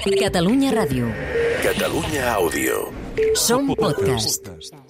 Catalunya Ràdio. Catalunya Àudio. Som podcast.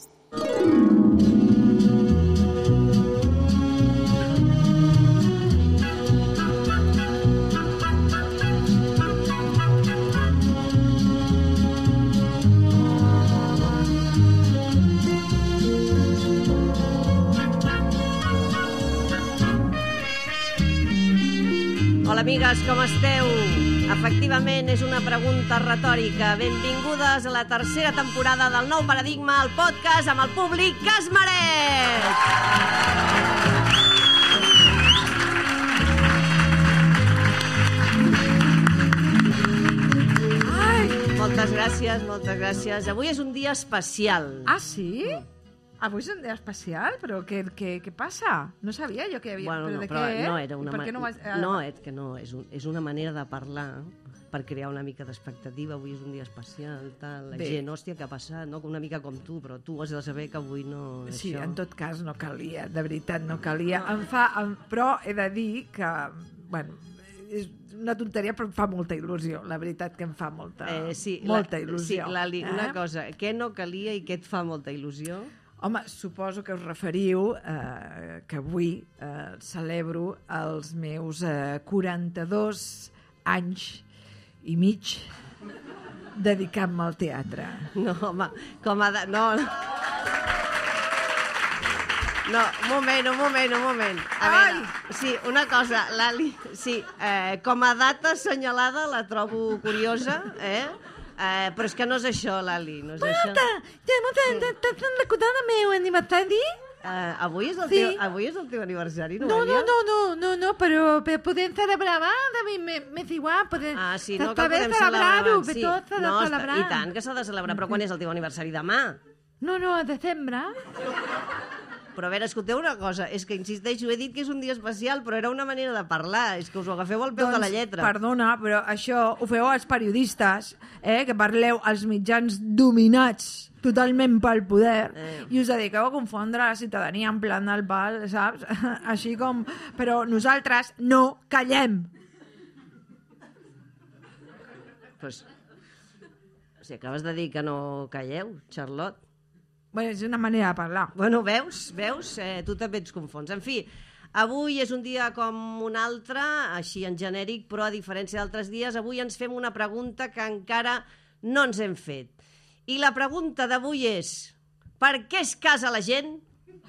Hola, amigues, com esteu? Efectivament, és una pregunta retòrica. Benvingudes a la tercera temporada del Nou Paradigma, el podcast amb el públic que es mereix! Moltes gràcies, moltes gràcies. Avui és un dia especial. Ah, sí? Avui és un dia especial? Però què passa? No sabia jo que hi havia... Bueno, però no, de però què? no era una... Per què no vas... no, és una manera de parlar per crear una mica d'expectativa. Avui és un dia especial, tal. La gent, hòstia, què ha passat? No? Una mica com tu, però tu has de saber que avui no... Sí, això. en tot cas no calia, de veritat no calia. Però he de dir que, bueno, és una tonteria, però em fa molta il·lusió. La veritat que em fa molta il·lusió. Sí, Lali, una cosa, què no calia i què et fa molta il·lusió? Home, suposo que us referiu que avui celebro els meus 42 anys i mig dedicant-me al teatre. No, home, com a... No, un moment. A veure, sí, una cosa, Lali, sí, com a data assenyalada la trobo curiosa, però és que no és això, Lali, no és això. T'has recordat el meu aniversari? Avui és el teu aniversari, no? No, però podem celebrar abans, a mi m'és igual. Sí, no, que podem celebrar abans, sí. No, celebrar. i tant que s'ha de celebrar, però quan és el teu aniversari? Demà? No, a desembre. Però a veure, escolteu una cosa, és que insisteixo, he dit que és un dia especial, però era una manera de parlar, és que us ho agafeu al peu de la lletra. Perdona, però això ho feu als periodistes, que parleu als mitjans dominats totalment pel poder, i us dediqueu a confondre la ciutadania en plan del bal, saps? Així com... Però nosaltres no callem. Pues, si acabes de dir que no calleu, Charlotte. Bueno, és una manera de parlar. Bueno, veus? Tu també ets confons. En fi, avui és un dia com un altre, així en genèric, però a diferència d'altres dies, avui ens fem una pregunta que encara no ens hem fet. I la pregunta d'avui és: per què es casa la gent?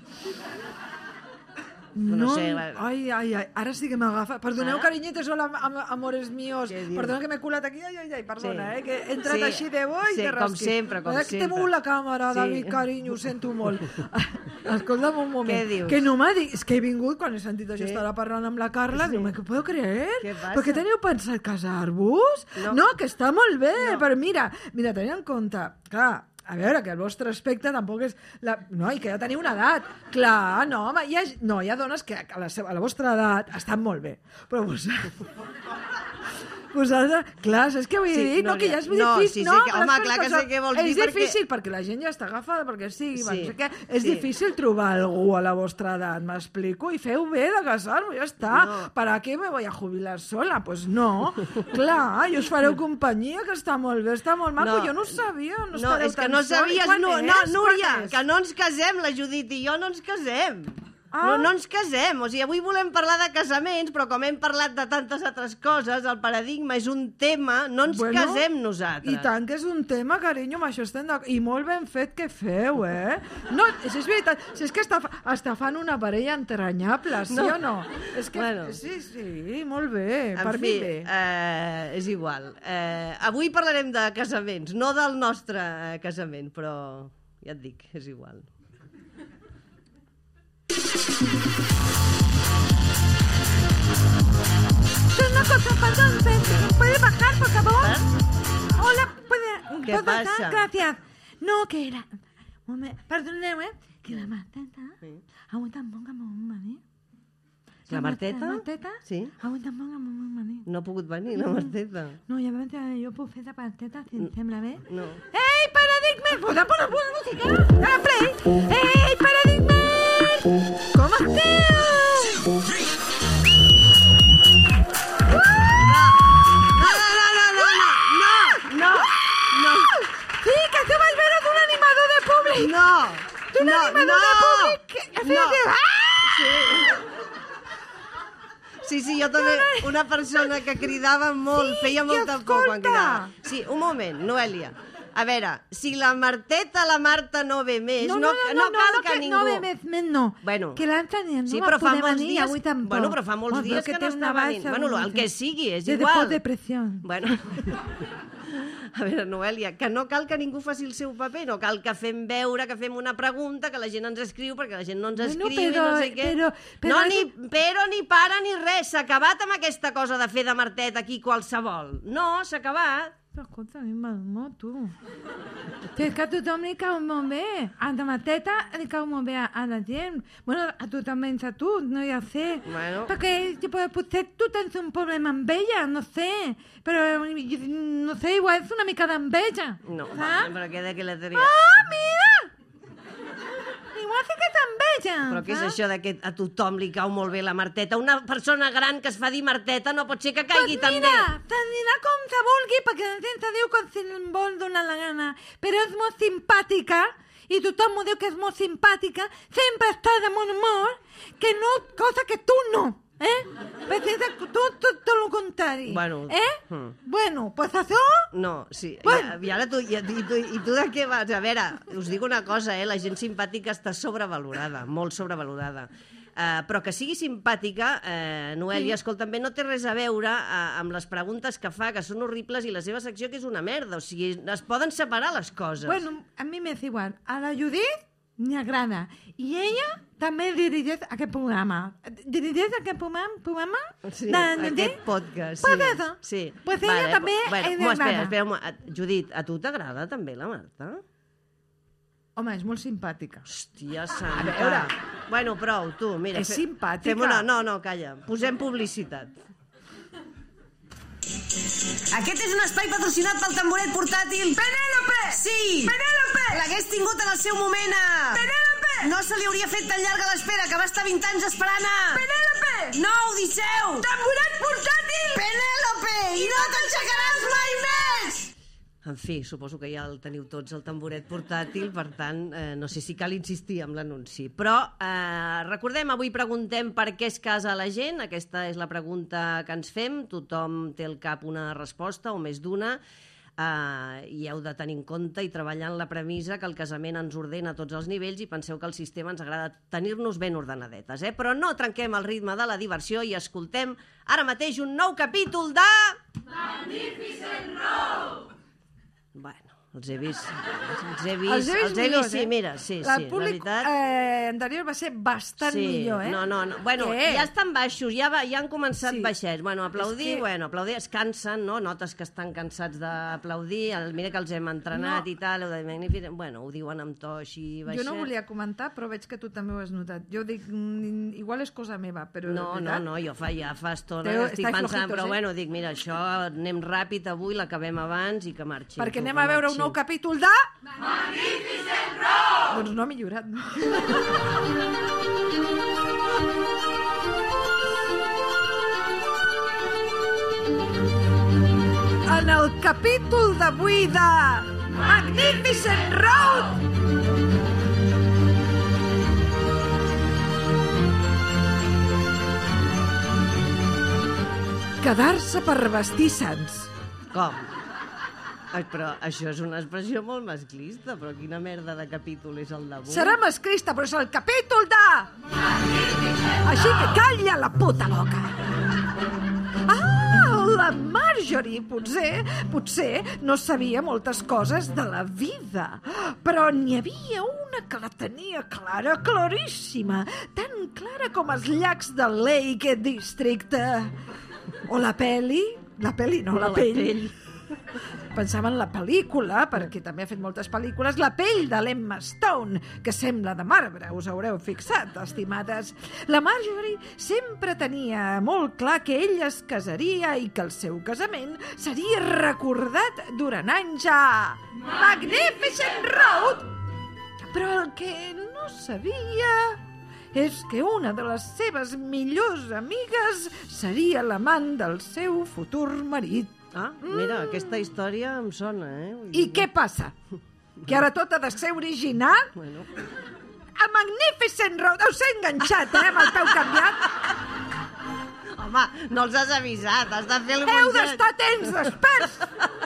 No sé, ai, ara sí que m'agafa. Perdoneu, carinyetes, hola, amores míos. Perdona que m'he colat aquí, perdona, que he entrat així de bo i de rasqui. Com sempre. Que t'he mogut la càmera, David, carinyo, ho sento molt. Escolta'm un moment. Què dius? Que no m'ha dit, és que he vingut, quan he sentit això, estava parlant amb la Carla, diu, ¿qué puedo creer? Què passa? Per què teniu pensat casar-vos? No, que està molt bé, però mira, tenint en compte, clar, a veure, que el vostre aspecte tampoc és... No, i que ja teniu una edat. Clar, no, home, hi ha dones que a la vostra edat estan molt bé. Però vosaltres... Clar, saps què vull dir? No, que ja és difícil. Home, clar que sé què vols dir. És difícil perquè la gent ja està agafada, perquè sigui... És difícil trobar algú a la vostra edat, m'explico? I feu bé de casar-vos, ja està. ¿Para qué me voy a jubilar sola? Pues no. Clar, i us fareu companyia, que està molt bé, està molt maco. Jo no ho sabia. No, és que no sabies... Núria, que no ens casem, la Judit i jo no ens casem. No ens casem, o sigui, avui volem parlar de casaments, però com hem parlat de tantes altres coses, el paradigma és un tema, no ens casem nosaltres. I tant que és un tema, carinyo, amb això estem d'acord. I molt ben fet que feu, No, és veritat, si és que està fan una parella entranyable, sí o no? És que, sí, molt bé, per mi bé. És igual. Avui parlarem de casaments, no del nostre casament, però ja et dic, és igual. Una cosa, perdón, ¿puede bajar, por favor? Hola, ¿Qué pasa? Gracias. No, que era... Perdoneu, que la Marteta avui tampoc amb un maní. La Marteta? La Marteta? Sí. Avui tampoc amb un maní. No ha pogut venir, la Marteta. No, jo puc fer la Marteta, si em sembla bé. No. Ei, paradigmes! Posa música! A play! Ei, paradigmes! Com esteu? No! l'animadora públic... Sí, jo també, una persona que cridava molt, feia molta por quan cridava. Sí, un moment, Noèlia. A veure, si la Marteta, la Marta no ve més, no cal que ningú... No ve més, no. Bueno, que l'altre dia no sí, va poder venir, avui tampoc. Bueno, però fa molts dies que no està venint. Bueno, el que sigui, és igual. De depressió. Bueno... A veure, Noèlia, que no cal que ningú faci el seu paper, no cal que fem veure, que fem una pregunta, que la gent ens escriu, perquè la gent no ens escriu i no sé què. No, ni para ni res, s'ha acabat amb aquesta cosa de fer de Martet aquí qualsevol. No, s'ha acabat. Però escolta, a mi m'admó, tu. És que a tothom li cau molt bé. A la Marteta li cau molt bé a la gent. Bueno, a tu també a tu, no ja sé. Bueno. Perquè potser tu tens un problema amb ella, no sé. Però, no sé, igual és una mica d'enveja. No, saps? però què de què la tenia? Ah, mira! Igual sí que t'enveja. Però què és això de que a tothom li cau molt bé la Marteta? Una persona gran que es fa dir Marteta no pot ser que caigui tan bé. Mira, se'n dirà com se vulgui, perquè la gent se diu com si em vol donar la gana. Però és molt simpàtica, i tothom m'ho diu que és molt simpàtica, sempre està de bon humor, que no, cosa que tu no. Perquè tot el contrari. Bueno. Bueno, pues això... No, sí. Bueno. I ara tu de què vas? A veure, us dic una cosa, la gent simpàtica està sobrevalorada, molt sobrevalorada. Però que sigui simpàtica, Noèlia, escolta, també no té res a veure amb les preguntes que fa, que són horribles, i la seva secció que és una merda. O sigui, es poden separar les coses. Bueno, a mi m'és igual. A la Judit m'hi agrada. I ella també dirigeix aquest programa. Dirigeix aquest programa? Sí, aquest podcast. Pues eso. Sí. Pues ella també li agrada. Espera, Judit, a tu t'agrada també la Marta? Home, és molt simpàtica. Hòstia santa. A veure. Bueno, prou, tu, mira. És simpàtica. No, calla. Posem publicitat. Aquest és un espai patrocinat pel tamboret portàtil Penélope! Sí! Penélope! L'hagués tingut en el seu moment a... Penélope! No se li hauria fet tan llarga l'espera, que va estar 20 anys esperant a... Penélope! No, Odisseu! Tamboret portàtil! Penélope! I no t'aixecaràs mai més! En fi, suposo que ja el teniu tots, el tamboret portàtil, per tant, no sé si cal insistir amb l'anunci. Però recordem, avui preguntem per què es casa la gent. Aquesta és la pregunta que ens fem. Tothom té al cap una resposta o més d'una. I heu de tenir en compte i treballar en la premissa que el casament ens ordena a tots els nivells i penseu que el sistema ens agrada tenir-nos ben ordenadetes. Però no trenquem el ritme de la diversió i escoltem ara mateix un nou capítol de... Magnificent Road! Bueno, els he vist, sí, mira, sí, el públic anterior va ser bastant millor, No, bueno, ja estan baixos, ja han començat baixets. Bueno, aplaudir, es cansen, no? Notes que estan cansats d'aplaudir, mira que els hem entrenat i tal, heu de dir magnífic, bueno, ho diuen amb to així baixet. Jo no volia comentar, però veig que tu també ho has notat. Jo dic, igual és cosa meva, però... No, jo ja fa estona que estic pensant, però bueno, dic, mira, això anem ràpid avui, l'acabem abans i que marxi. Perquè anem a veure un nou capítol de... Magnificent Road! Doncs no ha millorat. En el capítol d'avui de Magnificent Road... Quedar-se per vestir sants. Com? Però això és una expressió molt masclista, però quina merda de capítol és el d'avui? Serà masclista, però és el capítol de... Així que calla la puta boca. La Marjorie potser no sabia moltes coses de la vida, però n'hi havia una que la tenia clara, claríssima, tan clara com els llacs de Lake District. O la peli... La peli no, la pell. Pensava en la pel·lícula, perquè també ha fet moltes pel·lícules, La pell de l'Emma Stone, que sembla de marbre, us haureu fixat, estimades. La Marjorie sempre tenia molt clar que ella es casaria i que el seu casament seria recordat durant anys a Magnificent Road. Però el que no sabia és que una de les seves millors amigues seria l'amant del seu futur marit. Mira, aquesta història em sona, I què passa? Que ara tot ha de ser original? Bueno, a Magnificent Road. Us he enganxat, amb el peu canviat. Home, no els has avisat, has de fer el Heu concert. d'estar atents, desperts.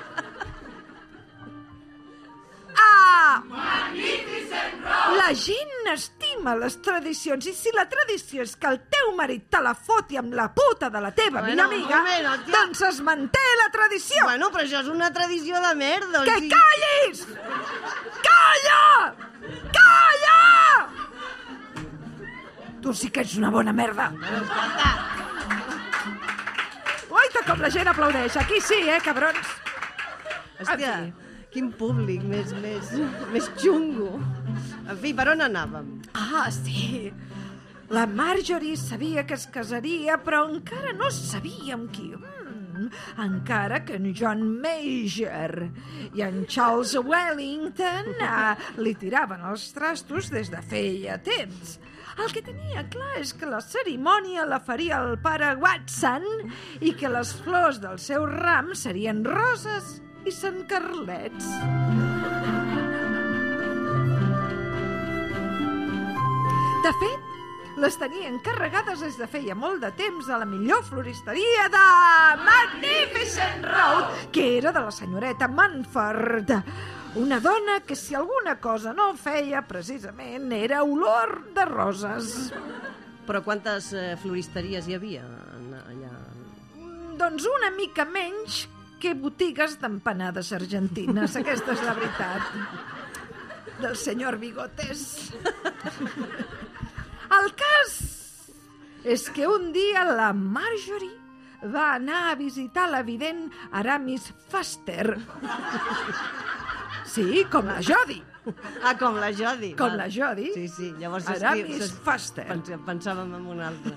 La gent estima les tradicions i si la tradició és que el teu marit te la foti amb la puta de la teva millor amiga, doncs es manté la tradició. Bueno, però això és una tradició de merda. Que callis! Calla! Calla! Tu sí que ets una bona merda. Oita, com la gent aplaudeix. Aquí sí, cabrons. Hòstia, quin públic més xungo. En fi, per on anàvem? Ah, sí. La Marjorie sabia que es casaria, però encara no sabia amb qui. Encara que en John Major i en Charles Wellington li tiraven els trastos des de feia temps. El que tenia clar és que la cerimònia la faria el pare Watson i que les flors del seu ram serien roses i Sant Carlets. De fet, les tenia encarregades des de feia molt de temps a la millor floristeria de Magnificent Road, que era de la senyoreta Manford. Una dona que si alguna cosa no feia, precisament, era olor de roses. Però quantes floristeries hi havia allà? Doncs una mica menys que botigues d'empanades argentines, aquesta és la veritat. Del senyor Bigotes. El cas és que un dia la Marjorie va anar a visitar la vident Aramis Foster. Sí, com la Jodie. Ah, com la Jodie. Com la Jodie. Sí, sí, llavors Aramis Foster. Pensàvem en una altra.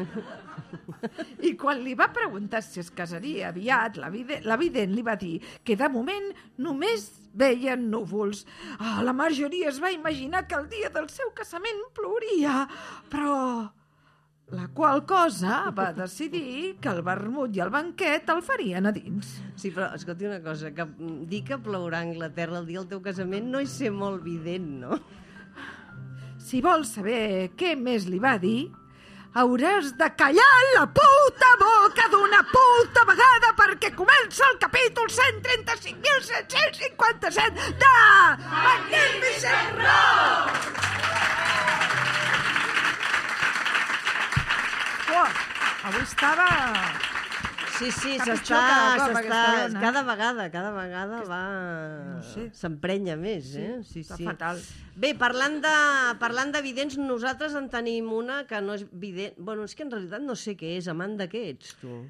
I quan li va preguntar si es casaria aviat, la vident li va dir que de moment només veien núvols. La Marjorie es va imaginar que el dia del seu casament plouria, però la qual cosa va decidir que el vermut i el banquet el farien a dins. Sí, però escolti una cosa, que dir que plourà a Anglaterra el dia del teu casament no és ser molt vident, no? Si vols saber què més li va dir, hauràs de callar la puta boca d'una puta vegada perquè comença el capítol 135.757 de Magnificent Road! Avui estava... Sí, Capitxó cada cop, aquesta dona. Cada vegada va... No sé. S'emprenya més, Sí, està fatal. Bé, parlant de vidents, nosaltres en tenim una que no és vident... Bueno, és que en realitat no sé què és. Amanda, què ets, tu?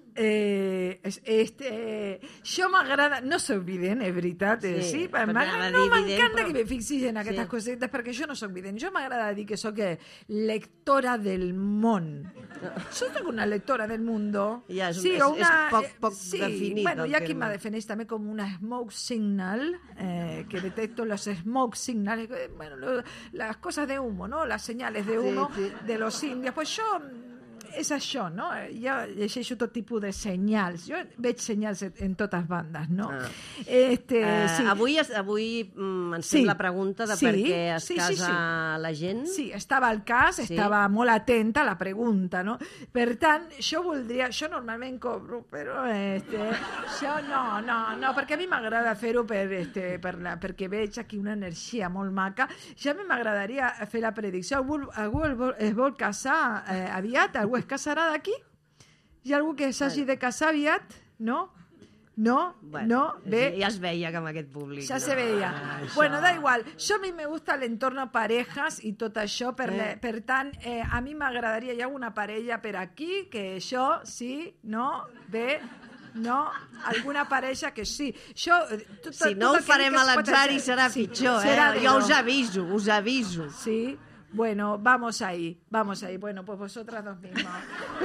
Això m'agrada, no soc vident, és veritat, sí, no m'encanta que me fixis en aquestes cosetes perquè jo no soc vident, jo m'agrada dir que soc lectora del món. Soc una lectora del mundo. Ja, sí, és poc definit. Bueno, hi ha qui me defineix també com una smoke signal, que detecto los smoke signals, bueno, las cosas de humo, ¿no? Las señales de humo de los indios. Pues jo... És això, no? Jo llegeixo tot tipus de senyals. Jo veig senyals en totes bandes, no? Sí. Avui ens fem la pregunta de per què es casa la gent. Sí, estava al cas, estava molt atenta a la pregunta, no? Per tant, jo voldria... Jo normalment cobro, però això no, perquè a mi m'agrada fer-ho perquè veig aquí una energia molt maca. Ja a mi m'agradaria fer la predicció. Algú es vol casar aviat? Algú es casarà d'aquí? Hi ha algú que s'hagi de casar aviat? No? No? Bé. Ja es veia que amb aquest públic. Ja se veia. Bueno, da igual. Yo a mí me gusta el entorno parejas i tot això, per tant, a mi m'agradaria, hi ha una parella per aquí, que això, sí, no, bé, no, alguna parella que sí. Si no ho farem a l'atzar i serà pitjor, jo us aviso. Sí. Bueno, vamos ahí. Bueno, pues vosotras dos mismas.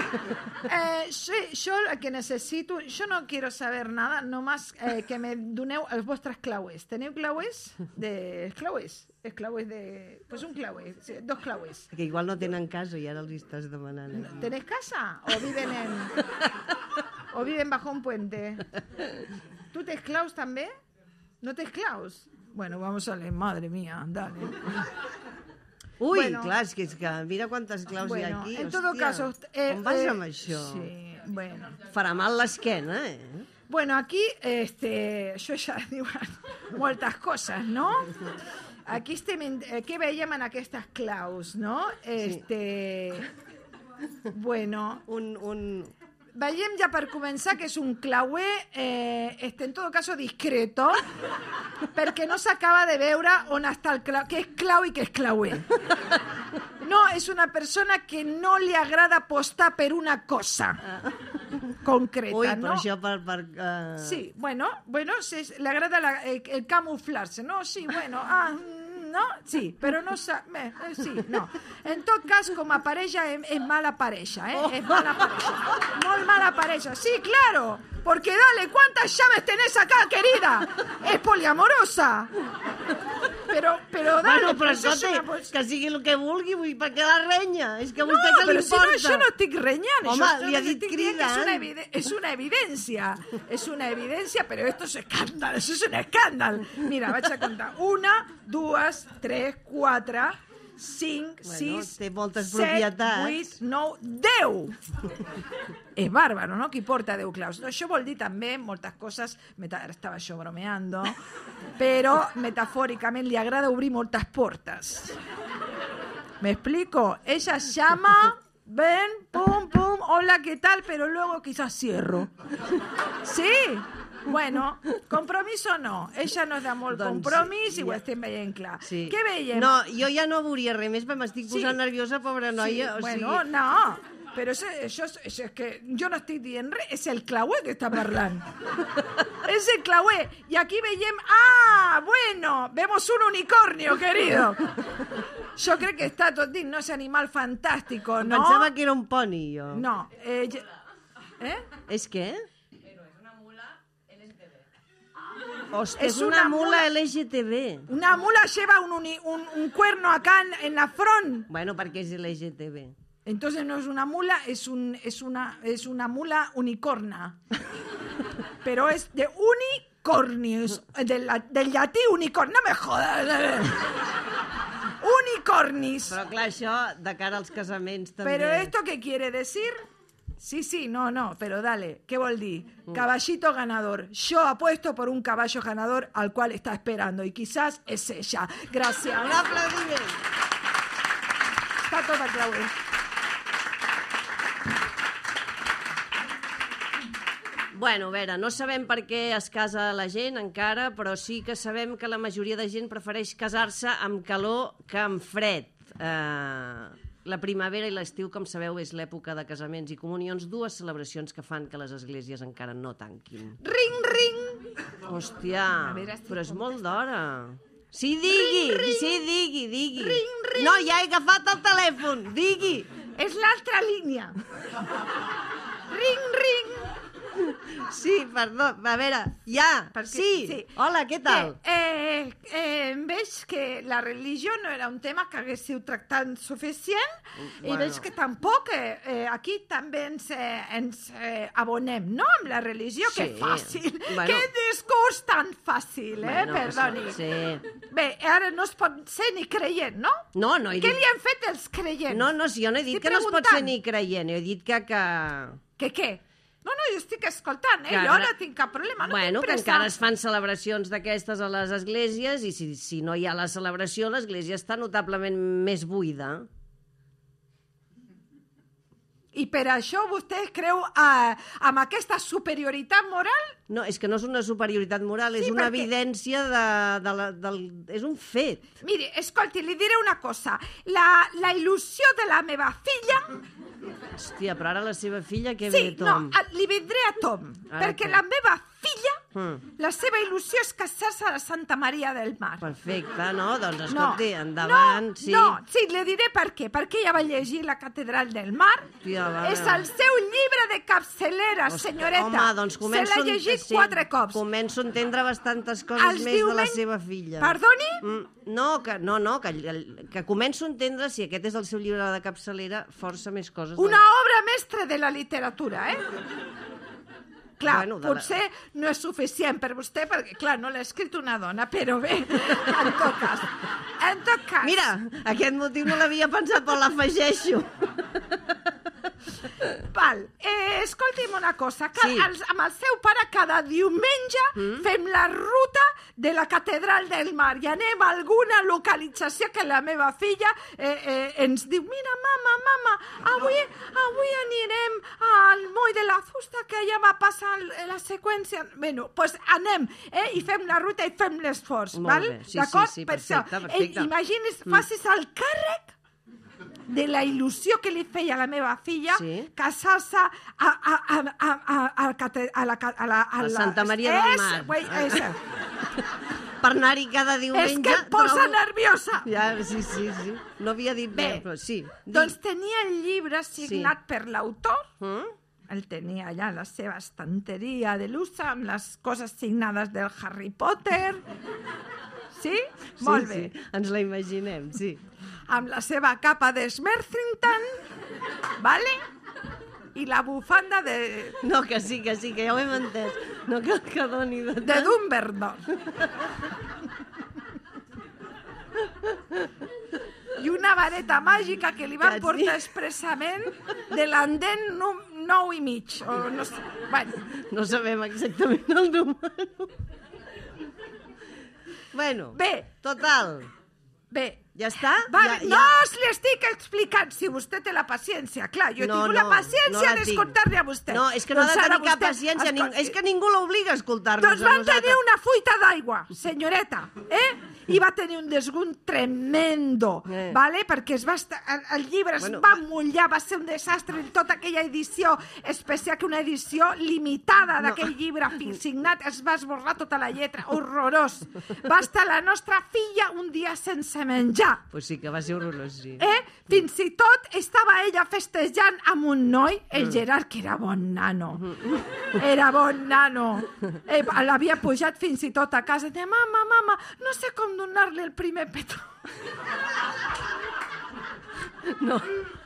Yo lo que necesito, yo no quiero saber nada, nomás que me doneu els vostres clauers. ¿Teniu clauers? És clauers de... Pues un clauer, sí, 2 clauers. Que igual no tenen casa i ara els estàs demanant. ¿Tenés casa? ¿O viven bajo un puente? ¿Tú te esclaus també? ¿No te esclaus? Bueno, vamos a leer, madre mía, dale. Ui, Bueno. clar, és que mira quantes claus hi ha aquí. En todo hòstia. caso... On vas amb això? Sí, bueno. Farà mal l'esquena, Bueno, aquí, això ja diuen moltes coses, no? Aquí estem, què veiem en aquestes claus, no? Bueno... Veiem ja per començar que és un clauer, en tot cas discreto, perquè no s'acaba de veure on està el clau, què és clau i què és clauer. No, és una persona que no li agrada apostar per una cosa concreta, Ui, no? però això per Sí, bueno, le agrada el camuflarse, ¿no? Sí, bueno, no? Sí, però no sabe... Sí, no. En tot cas, com a parella, és mala parella, ¿eh? Es mala parella. Molt mala parella. Sí, claro. Porque dale, ¿cuántas llaves tenés acá, querida? Es poliamorosa. Pero dale, Bueno, però eso es escolta, una... que sigui el que vulgui, vull dir, per què la renya? És que a vostè No, què li però si importa? no, jo no estic renyant. Home, jo li ha només dit estic dient que cridant. És una evidència. És una evidència, però esto es escàndol, això és un escàndol. Mira, vaig a contar. 1, 2, 3, 4, 5, 6, té moltes 7, propietats. 8, 9, 10. És bàrbaro, no? Qui porta 10 claus. No, això vol dir també moltes coses, estava jo bromeando, però metafòricament li agrada obrir moltes portes. ¿Me explico? Ella llama, ven, pum, pum, hola, ¿qué tal? Pero luego quizás cierro. ¿Sí? Bueno, compromiso no. Ella no és de molt compromís i ho estem veient clar. Sí. Què veiem? No, jo ja no veuria res més, perquè m'estic posant nerviosa, pobra noia. Sí, O bueno, sigui... no. Pero eso es que yo no estoy dient res, es el clauer que está parlant. Es el clauer. Y aquí veiem... bueno, vemos un unicornio, querido. Yo creo que está tot dit, no? Ese animal fantástico, ¿no? Pensava que era un poni, jo. No. És què? Hòstia, Es és una una mula mula LGTB. Una mula lleva un cuerno acá en la front. Bueno, perquè és LGTB. Entonces no es una mula, es una mula unicorna. Pero es de unicornios, del llatí unicorn. No me jodas. Unicornis. Però clar, això de cara als casaments també. ¿Pero esto qué quiere decir? Sí, no, pero dale, ¿qué vol dir? Caballito ganador. Yo apuesto por un caballo ganador al cual está esperando y quizás es ella. Gracias. Un aplaudiment. Está todo clauer. Bueno, a veure, no sabem per què es casa la gent encara, però sí que sabem que la majoria de gent prefereix casar-se amb calor que amb fred. La primavera i l'estiu, com sabeu, és l'època de casaments i comunions, dues celebracions que fan que les esglésies encara no tanquin. Ring, ring. Hòstia, veure si però és molt d'hora. Sí, digui. Ring, ring. No, ja he agafat el telèfon, digui. És l'altra línia. Ring, ring. Sí, perdó, a veure, ja, sí. Hola, què tal? Veig que la religió no era un tema que haguéssiu tractat suficient i veig que tampoc aquí també ens abonem, no?, amb la religió. Sí. Que fàcil, Bueno. que discurs tan fàcil, perdoni. Sí. Bé, ara no es pot ser ni creient, no? No he Què dit... li han fet els creients? No, si jo no he dit Estic que no es pot preguntant. ser ni creient, he dit que... Que què? No, jo estic escoltant, Que jo ara- no tinc cap problema. Bueno, tinc que pressa. encara es fan celebracions d'aquestes a les esglésies i si no hi ha la celebració, l'església està notablement més buida. I per això vostè creu amb aquesta superioritat moral? No, és que no és una superioritat moral, és una perquè- evidència és un fet. Miri, escolti, li diré una cosa. La il·lusió de la meva filla... Hòstia, però ara la seva filla què Sí, ve, Tom? no, li vindré a Tom. Ara Perquè què? la meva filla, Mm. la seva il·lusió és casar-se a la Santa Maria del Mar. Perfecte, no? Doncs escolti, endavant, sí. Sí, le diré per què. Perquè ella va llegir la Catedral del Mar. Hòstia, va, És va. el seu llibre de capçalera, senyoreta. Home, doncs començo... Se l'ha llegit 4 cops. Començo a entendre bastantes coses Els més de la diumenge- seva filla. Perdoni? Que començo a entendre, si aquest és el seu llibre de capçalera, força més coses. Una obra mestra de la literatura, Clar, potser no és suficient per vostè, perquè, clar, no l'ha escrit una dona, però bé, en tot cas. Mira, aquest motiu no l'havia pensat, però l'afegeixo. Val, escolti'm una cosa, amb el seu pare cada diumenge fem la ruta de la Catedral del Mar i anem a alguna localització que la meva filla ens diu, mira, mama, avui anirem al Moll de la Fusta, que ja va passar la seqüència. Bueno, doncs anem, i fem la ruta i fem l'esforç, val? D'acord? Sí, perfecte. Imagini's, facis el càrrec de la il·lusió que li feia a la meva filla casar-se a Santa Maria del Mar. Per anar-hi cada diumenge... És que em posa nerviosa. Sí. No havia dit bé, però sí. Doncs tenia el llibre signat per l'autor. El tenia allà a la seva estanteria de luxe amb les coses signades del Harry Potter. Sí? Molt bé. Sí, ens la imaginem, sí. Amb la seva capa de Smerthington, vale? I la bufanda de... No, que sí, que ja ho hem entès. No cal que doni de tant. De Dumbledore. I una vareta màgica que li van portar expressament de l'andén 9 i mig. O no sé. Bueno. No sabem exactament el número. Bueno, total. Bé. Ja està? No li estic explicant si vostè té la paciència. Clar, jo he tingut la paciència d'escoltar-li a vostè. No, és que no ha de tenir cap paciència. És que ningú l'obliga a escoltar-nos. Doncs van tenir una fuita d'aigua, senyoreta. I va tenir un desgunt tremendo, perquè el llibre es va mullar, va ser un desastre en tota aquella edició especial, que una edició limitada d'aquell llibre signat, es va esborrar tota la lletra, horrorós. Va estar la nostra filla un dia sense menjar. Pues sí, que va ser horrorós, sí. Fins i tot estava ella festejant amb un noi, el Gerard, que era bon nano. Era bon nano. L'havia pujat fins i tot a casa. De mama, no sé com donar-li el primer petó. No.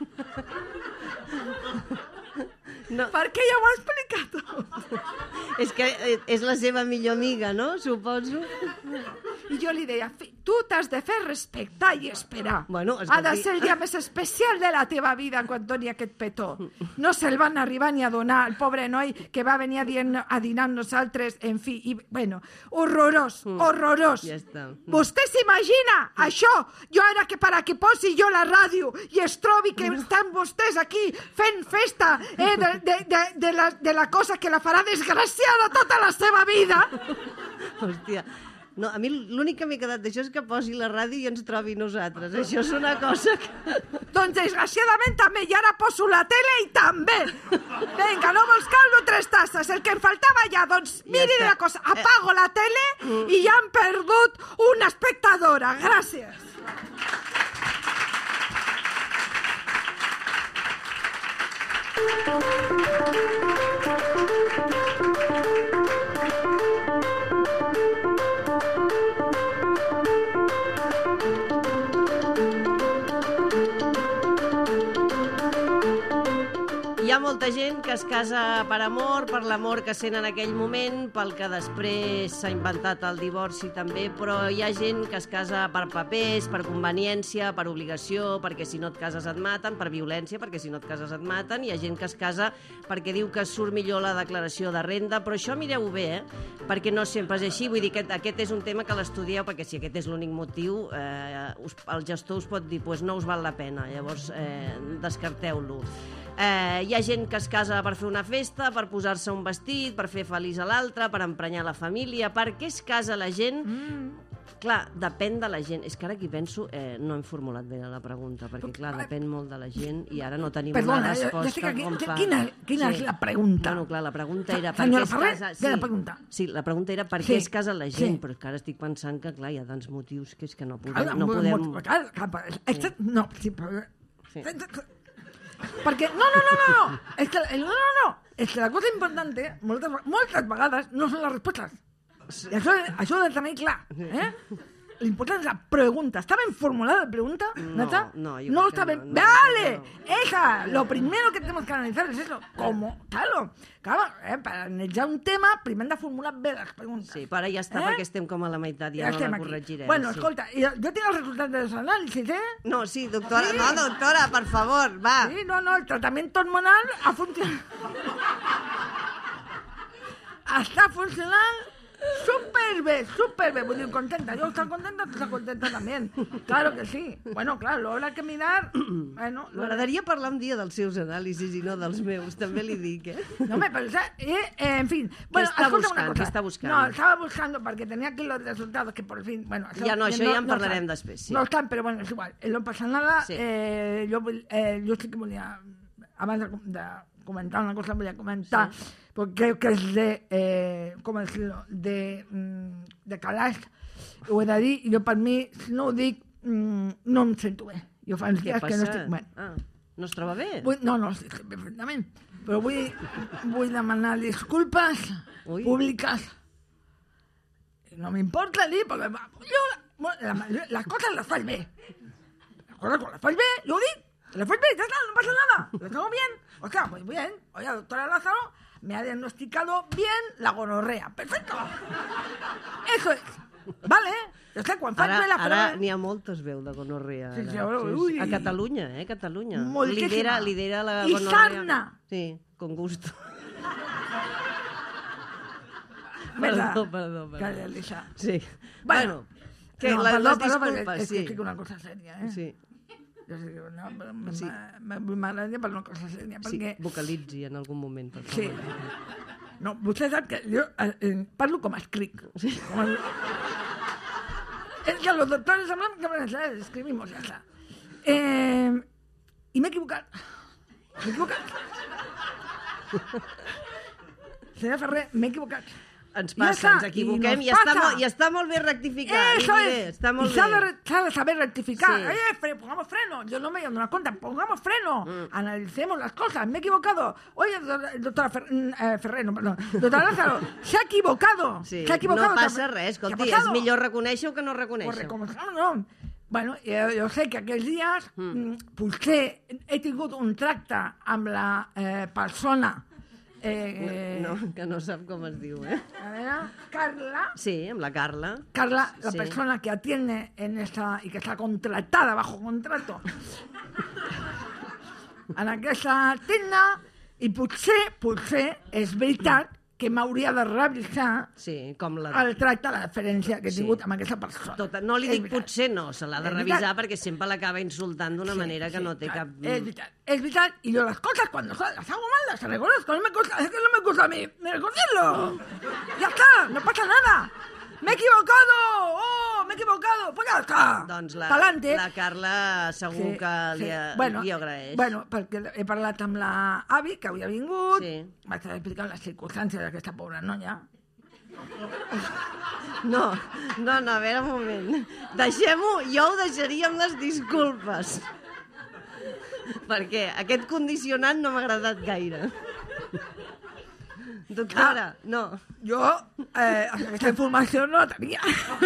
Perquè ja ho ha explicat tot. És que és la seva millor amiga, no? Suposo. I jo li deia, tu t'has de fer respectar i esperar. Ha de ser el dia més especial de la teva vida quan doni aquest petó. No se'l van arribar ni a donar al pobre noi que va venir a dinar amb nosaltres, en fi, i, bueno, horrorós. Ja està. Vostè s'imagina això? Jo ara que que posi jo la ràdio i es trobi que estan vostès aquí fent festa de la cosa que la farà desgraciada tota la seva vida. Hòstia. No, a mi l'únic que m'he quedat d'això és que posi la ràdio i ens trobi nosaltres. Això és una cosa que... Doncs desgraciadament també, i ara poso la tele i també. Vinga, no vols caldo, 3 tasses. El que em faltava ja, doncs miri la cosa, apago la tele i ja han perdut una espectadora. Gràcies. Hi ha molta gent que es casa per amor, per l'amor que sent en aquell moment, pel que després s'ha inventat el divorci també, però hi ha gent que es casa per papers, per conveniència, per obligació, perquè si no et cases et maten, per violència, perquè si no et cases et maten, hi ha gent que es casa perquè diu que surt millor la declaració de renda, però això mireu bé, perquè no sempre és així, vull dir que aquest és un tema que l'estudieu, perquè si aquest és l'únic motiu, el gestor us pot dir, doncs no us val la pena, llavors descarteu-lo. Hi ha gent que es casa per fer una festa, per posar-se un vestit, per fer feliç a l'altre, per emprenyar la família. Per què es casa la gent? Clar, depèn de la gent. És que ara aquí penso, no hem formulat bé la pregunta, perquè clar, depèn molt de la gent i ara no tenim una resposta. Quina és la pregunta? Bueno, clar, la pregunta era... Senyora Ferrer, què la pregunta? Sí, la pregunta era per què es casa la gent, però ara estic pensant que, clar, hi ha tants motius que és que no podem... No, perquè, no, és que la cosa important, moltes vegades no són les respostes. I això ho he de tenir clar, l'important és la pregunta. ¿Está bien formulada la pregunta, Nata? No, yo no creo está que bien. no, ¡Vale! no. Esa, lo primero que tenemos que analizar es eso. ¿Cómo? Claro, per analitzar un tema, primer hem de formular bé les preguntes. Sí, però ara ja està, perquè estem com a la meitat, ja no estem la aquí. corregirem. Bueno, sí. escolta, jo tinc els resultats dels anàlisis, No, sí, doctora, Sí. no, doctora, per favor, va. Sí, no, el tratamiento hormonal ha funcionado. Està funcionant superbé. Vull dir, contenta. Yo estoy contenta, tú estás contenta también. Claro que sí. Bueno, claro, luego habrá que mirar... Bueno, M'agradaria parlar un dia dels seus anàlisis i no dels meus, també li dic, No, pero, en fin. Bueno, està escolta buscant? una cosa. Què està buscant? No, estaba buscando porque tenía aquí los resultados que por fin... Bueno, Ja no, això ja en parlarem després, sí. No están, pero bueno, es igual. No pasa nada. Sí. Yo sí que volia... Abans de comentar una cosa, voy a comentar, porque creo que es de, ¿cómo decirlo?, de calaix, ho he de dir, i jo per mi, si no ho dic, no em sento bé. Jo fa uns Què dies que no passa? estic bé. No es troba bé? No, estic perfectament, però vull demanar disculpes públiques. No m'importa dir, perquè jo les coses les faig bé. Les coses quan les faig bé, jo ho dic, las faig bé, ya está, no pasa nada, lo tengo bien. O sea, pues bien, oye, doctora Lázaro, me ha diagnosticado bien la gonorrea. ¡Perfecto! Eso es. Vale? Jo sé, quan faig bé la Ara n'hi ha moltes veu de gonorrea. Sí, A Catalunya, Catalunya. Moltíssima. Lidera la I gonorrea. sarna. Sí, con gusto. ¿Verdad? Perdó. Calla, Elisa. Sí. Bueno, que no, les perdó, disculpes, és que sí. estic una cosa sèria, Sí. Jo sé que no, però m'agradaria per una cosa sèria, Sí, perquè... vocalitzi en algun moment, per Sí. favor. No, vostè sap que jo parlo com escric. Sí. Es que los doctores hablan que escribimos, ya está. Y me he equivocado. Señora Ferrer, me he equivocado. Ens passa, ens equivoquem i està molt bé rectificar. Eso es. Està molt y bé. sabe saber rectificar. Sí. Oye, pongamos freno. Yo no me he dado cuenta. Pongamos freno. Analicemos las cosas. Me he equivocado. Oye, doctora Ferrer, no, perdón. Doctora Lázaro, se ha equivocado. Sí. Se ha equivocado. No passa res, escolti, és millor reconèixer-ho que no reconèixer. No. Bueno, jo sé que aquells dies potser he tingut un tracte amb la persona No, que no sap com es diu, A veure, Carla. Sí, amb la Carla. Carla, la Sí. persona que atiende en esta y que está contratada bajo contrato en aquesta tenda, i potser és veritat que m'hauria de revisar Sí, com la... el tracte, la diferència que he tingut amb aquesta persona. No li És dic veritat. potser no, se l'ha de És revisar veritat. perquè sempre l'acaba insultant d'una manera que no té cap... Es vital, y yo las cosas cuando las hago mal las reconozco, es que no me gusta a mí, me reconocerlo. Ya está, no pasa nada. ¡Me he equivocado! ¡Oh, me he equivocado! Pues ya está. Doncs Pa'lante. la Carla segur que li agraeix. Bueno, perquè he parlat amb l'avi, que havia vingut, Sí. m'ha estat explicant les circumstàncies d'aquesta pobra noia. No, a veure un moment. Deixem-ho, jo ho deixaria amb les disculpes. Perquè aquest condicionant no m'ha agradat gaire. Doctora, no. Jo aquesta informació no la tenia.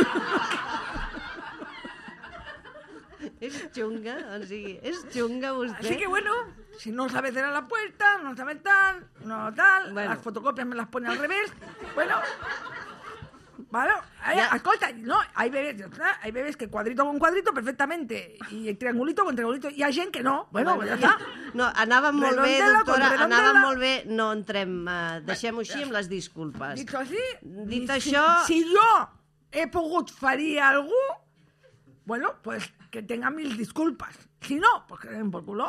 És xunga, o sigui, és xunga vostè. Así que bueno, si no sabes cerrar la puerta, no sabes tal, no tal, Bueno. las fotocopias me las pone al revés, bueno... Vale, Ya. escolta, no, hay bebés que cuadrito con cuadrito perfectamente, y triangulito con triangulito, y hay gent que no, bueno, pues ya está. No, anàvem molt bé, Redondela doctora, con redondela. anàvem molt bé, no entrem, deixem-ho així amb les disculpes. Dit així, Dit si- això- Si jo he pogut ferir a algú, bueno, pues que tenga mil disculpas. Si no, pues que den por culo.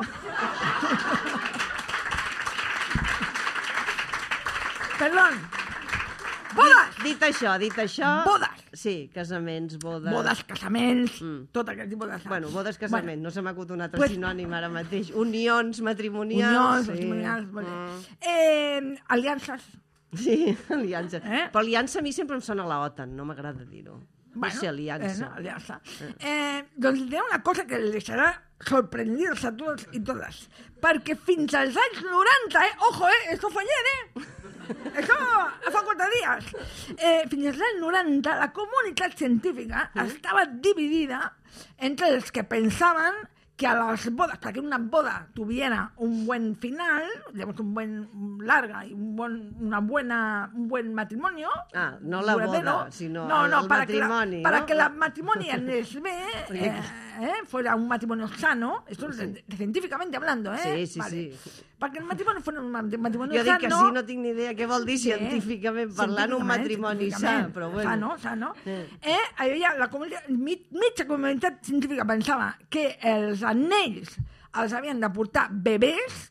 Perdón. Bodes! Dit això... Bodes. Sí, casaments, bodes... Bodes, casaments, tot aquest tipus de... Bueno, bodes, casament, no se m'ha acut un altre Pues- sinònim ara mateix. Unions matrimonials... Unions, sí. matrimonials, vale. Aliances. Sí, aliança. Eh? Però aliança a mi sempre em sona la OTAN, no m'agrada dir-ho. No sé, aliança. Alianza. Doncs hi ha una cosa que les harà sorprendits a tots i totes. Perquè fins als anys 90, ojo, esto fue ayer, Això fa 4 dies. Fins als anys 90, la comunitat científica estava dividida entre els que pensaven que a las bodas, para que una boda tuviera un buen final, digamos un buen larga y un buen matrimonio. Ah, no la boda, sino el matrimonio. Para que la matrimonio les ve, fuera un matrimonio sano, esto es científicamente hablando, Sí, vale. sí. Para que el matrimonio fuera un matrimonio jo sano... dic que sí, no tinc ni idea què vol dir científicament parlant un matrimoni sa, però bueno. Sano. La comunitat, mitja comunitat científica pensava que els anells els havien de portar bebès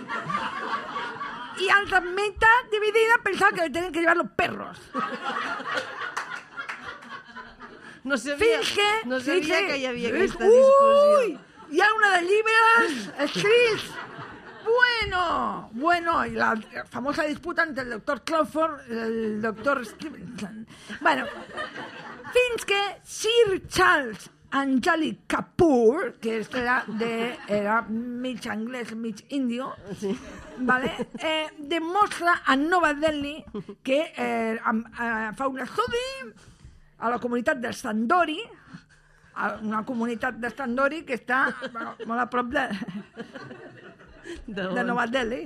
i altra meitat dividida pensava que tenien que llevar los perros. No sabia que hi havia aquesta discussió. Ui, hi ha una de llibres escrits. Bueno, y la famosa disputa entre el doctor Crawford y el doctor Stevenson. Bueno, fins que Sir Charles Angeli Kapoor, que era mig anglès, mig índio, sí. Vale? Demostra a Nova Delhi que fa un estudi a la comunitat dels Tandoori, una comunitat dels Tandoori que està molt a prop de Nova Delhi,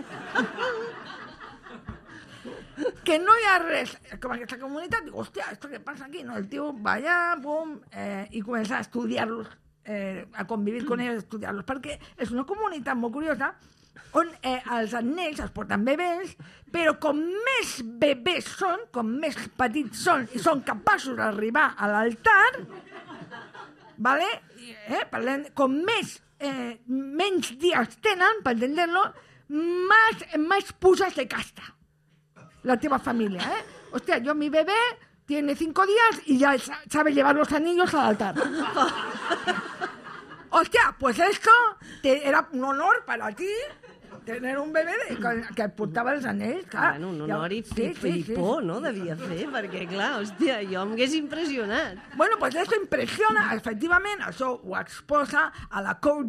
que no hi ha res com aquesta comunitat. Dic, hòstia, ¿esto qué pasa aquí? No, el tío va allà, pum, i comença a estudiar-los, a convivir con ellos, a estudiar-los, perquè és una comunitat molt curiosa on els anells els porten bebès, però com més bebès són, com més petits són i són capaços d'arribar a l'altar, ¿vale? Com menys días tenen, para entenderlo, más pusas de casta la teva familia, Hostia, yo mi bebé tiene 5 días y ya sabe llevar los anillos al altar. Hostia, pues esto era un honor para ti, tener un bebé que portava els anells, clar. Bueno, un honor i por, no? Devia fer, perquè, clar, hòstia, jo m'hagués impressionat. Bueno, pues eso impressiona, efectivament, això ho exposa a la Court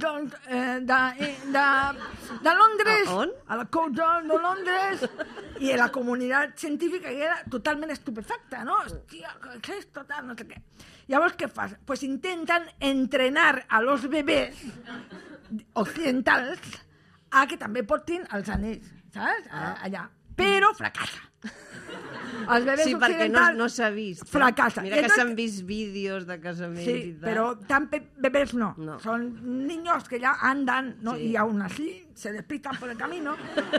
de Londres. A on? A la Court de Londres, i la comunitat científica era totalment estupefacta, no? Hòstia, què és total, no sé què. Llavors, què fas? Pues intenten entrenar a los bebés occidentals a que també portin els anells, saps? Allà. Però fracassa. Els bebès sí, perquè no s'ha vist. Fracassa. Mira que s'han vist vídeos de casaments i tal. Sí, però tan bebès no. Són niños que ja andan, ¿no? Sí. Y aún así se despistan por el camino.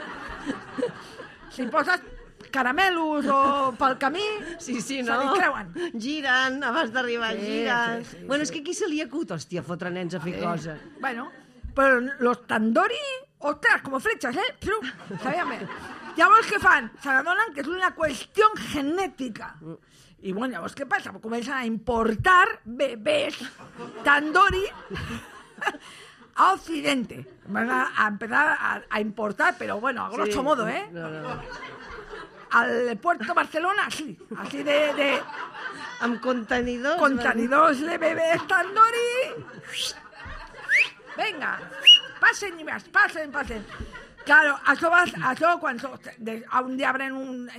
Si poses caramelos o pel camí, sí, se li creuen. Giren, abans d'arribar, giren. Sí, bueno, és que aquí se li acut, hòstia, fotre nens a fer coses. Bueno, però los Tandoori, ostras, como flechas, sabían bien. Llavors què fan? Se n'adonen que és una qüestió genètica. I bueno, llavors què passa? Comencen a importar bebés Tandoori a Occidente. Van a empezar a importar, pero bueno, a grosso modo, No. Al puerto Barcelona, sí, así de... Amb contenidors. Contenidors de bebés Tandoori. Venga, pasen i més, pasen. Claro, això quan un dia abren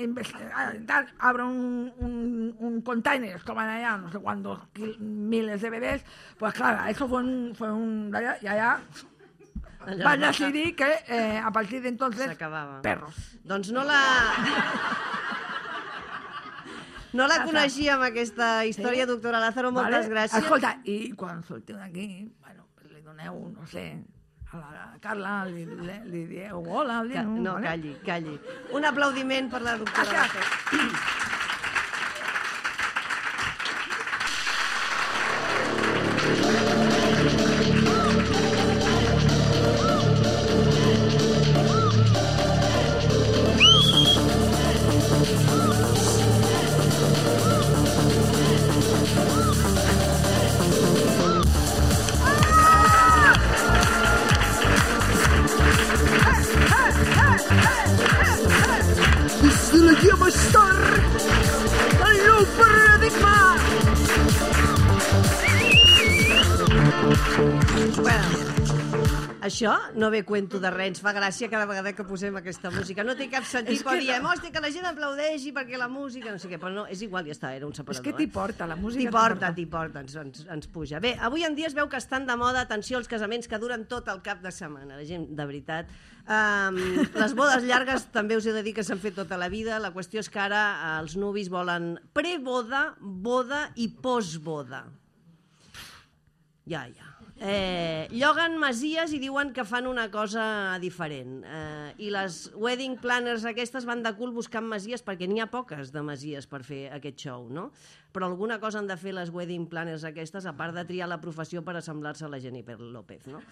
un container, es toman allá no sé cuántos miles de bebés, pues claro, eso fue un y allá van a decidir que a partir de entonces perros. Doncs no la coneixíem, aquesta història, doctora Lázaro, moltes gràcies. Escolta, i quan sortiu d'aquí, bueno, li doneu, no sé, a la Carla, li dieu hola. No, calli. Un aplaudiment per la doctora Lázaro. Això no ve cuento de res, ens fa gràcia cada vegada que posem aquesta música. No té cap sentit, però diem, hòstia, que la gent aplaudeixi perquè la música, no sé què, però no, és igual, ja està, era un separador. És que t'hi porta, la música t'hi porta, ens puja. Bé, avui en dia es veu que estan de moda, atenció, els casaments que duren tot el cap de setmana. La gent, de veritat. Les bodes llargues també us he de dir que s'han fet tota la vida. La qüestió és que ara els nuvis volen preboda, boda i postboda. Ja. Lloguen masies i diuen que fan una cosa diferent. I les wedding planners aquestes van de cul buscant masies perquè n'hi ha poques de masies per fer aquest show, no? Però alguna cosa han de fer les wedding planners aquestes, a part de triar la professió per assemblar-se a la Jennifer López, no?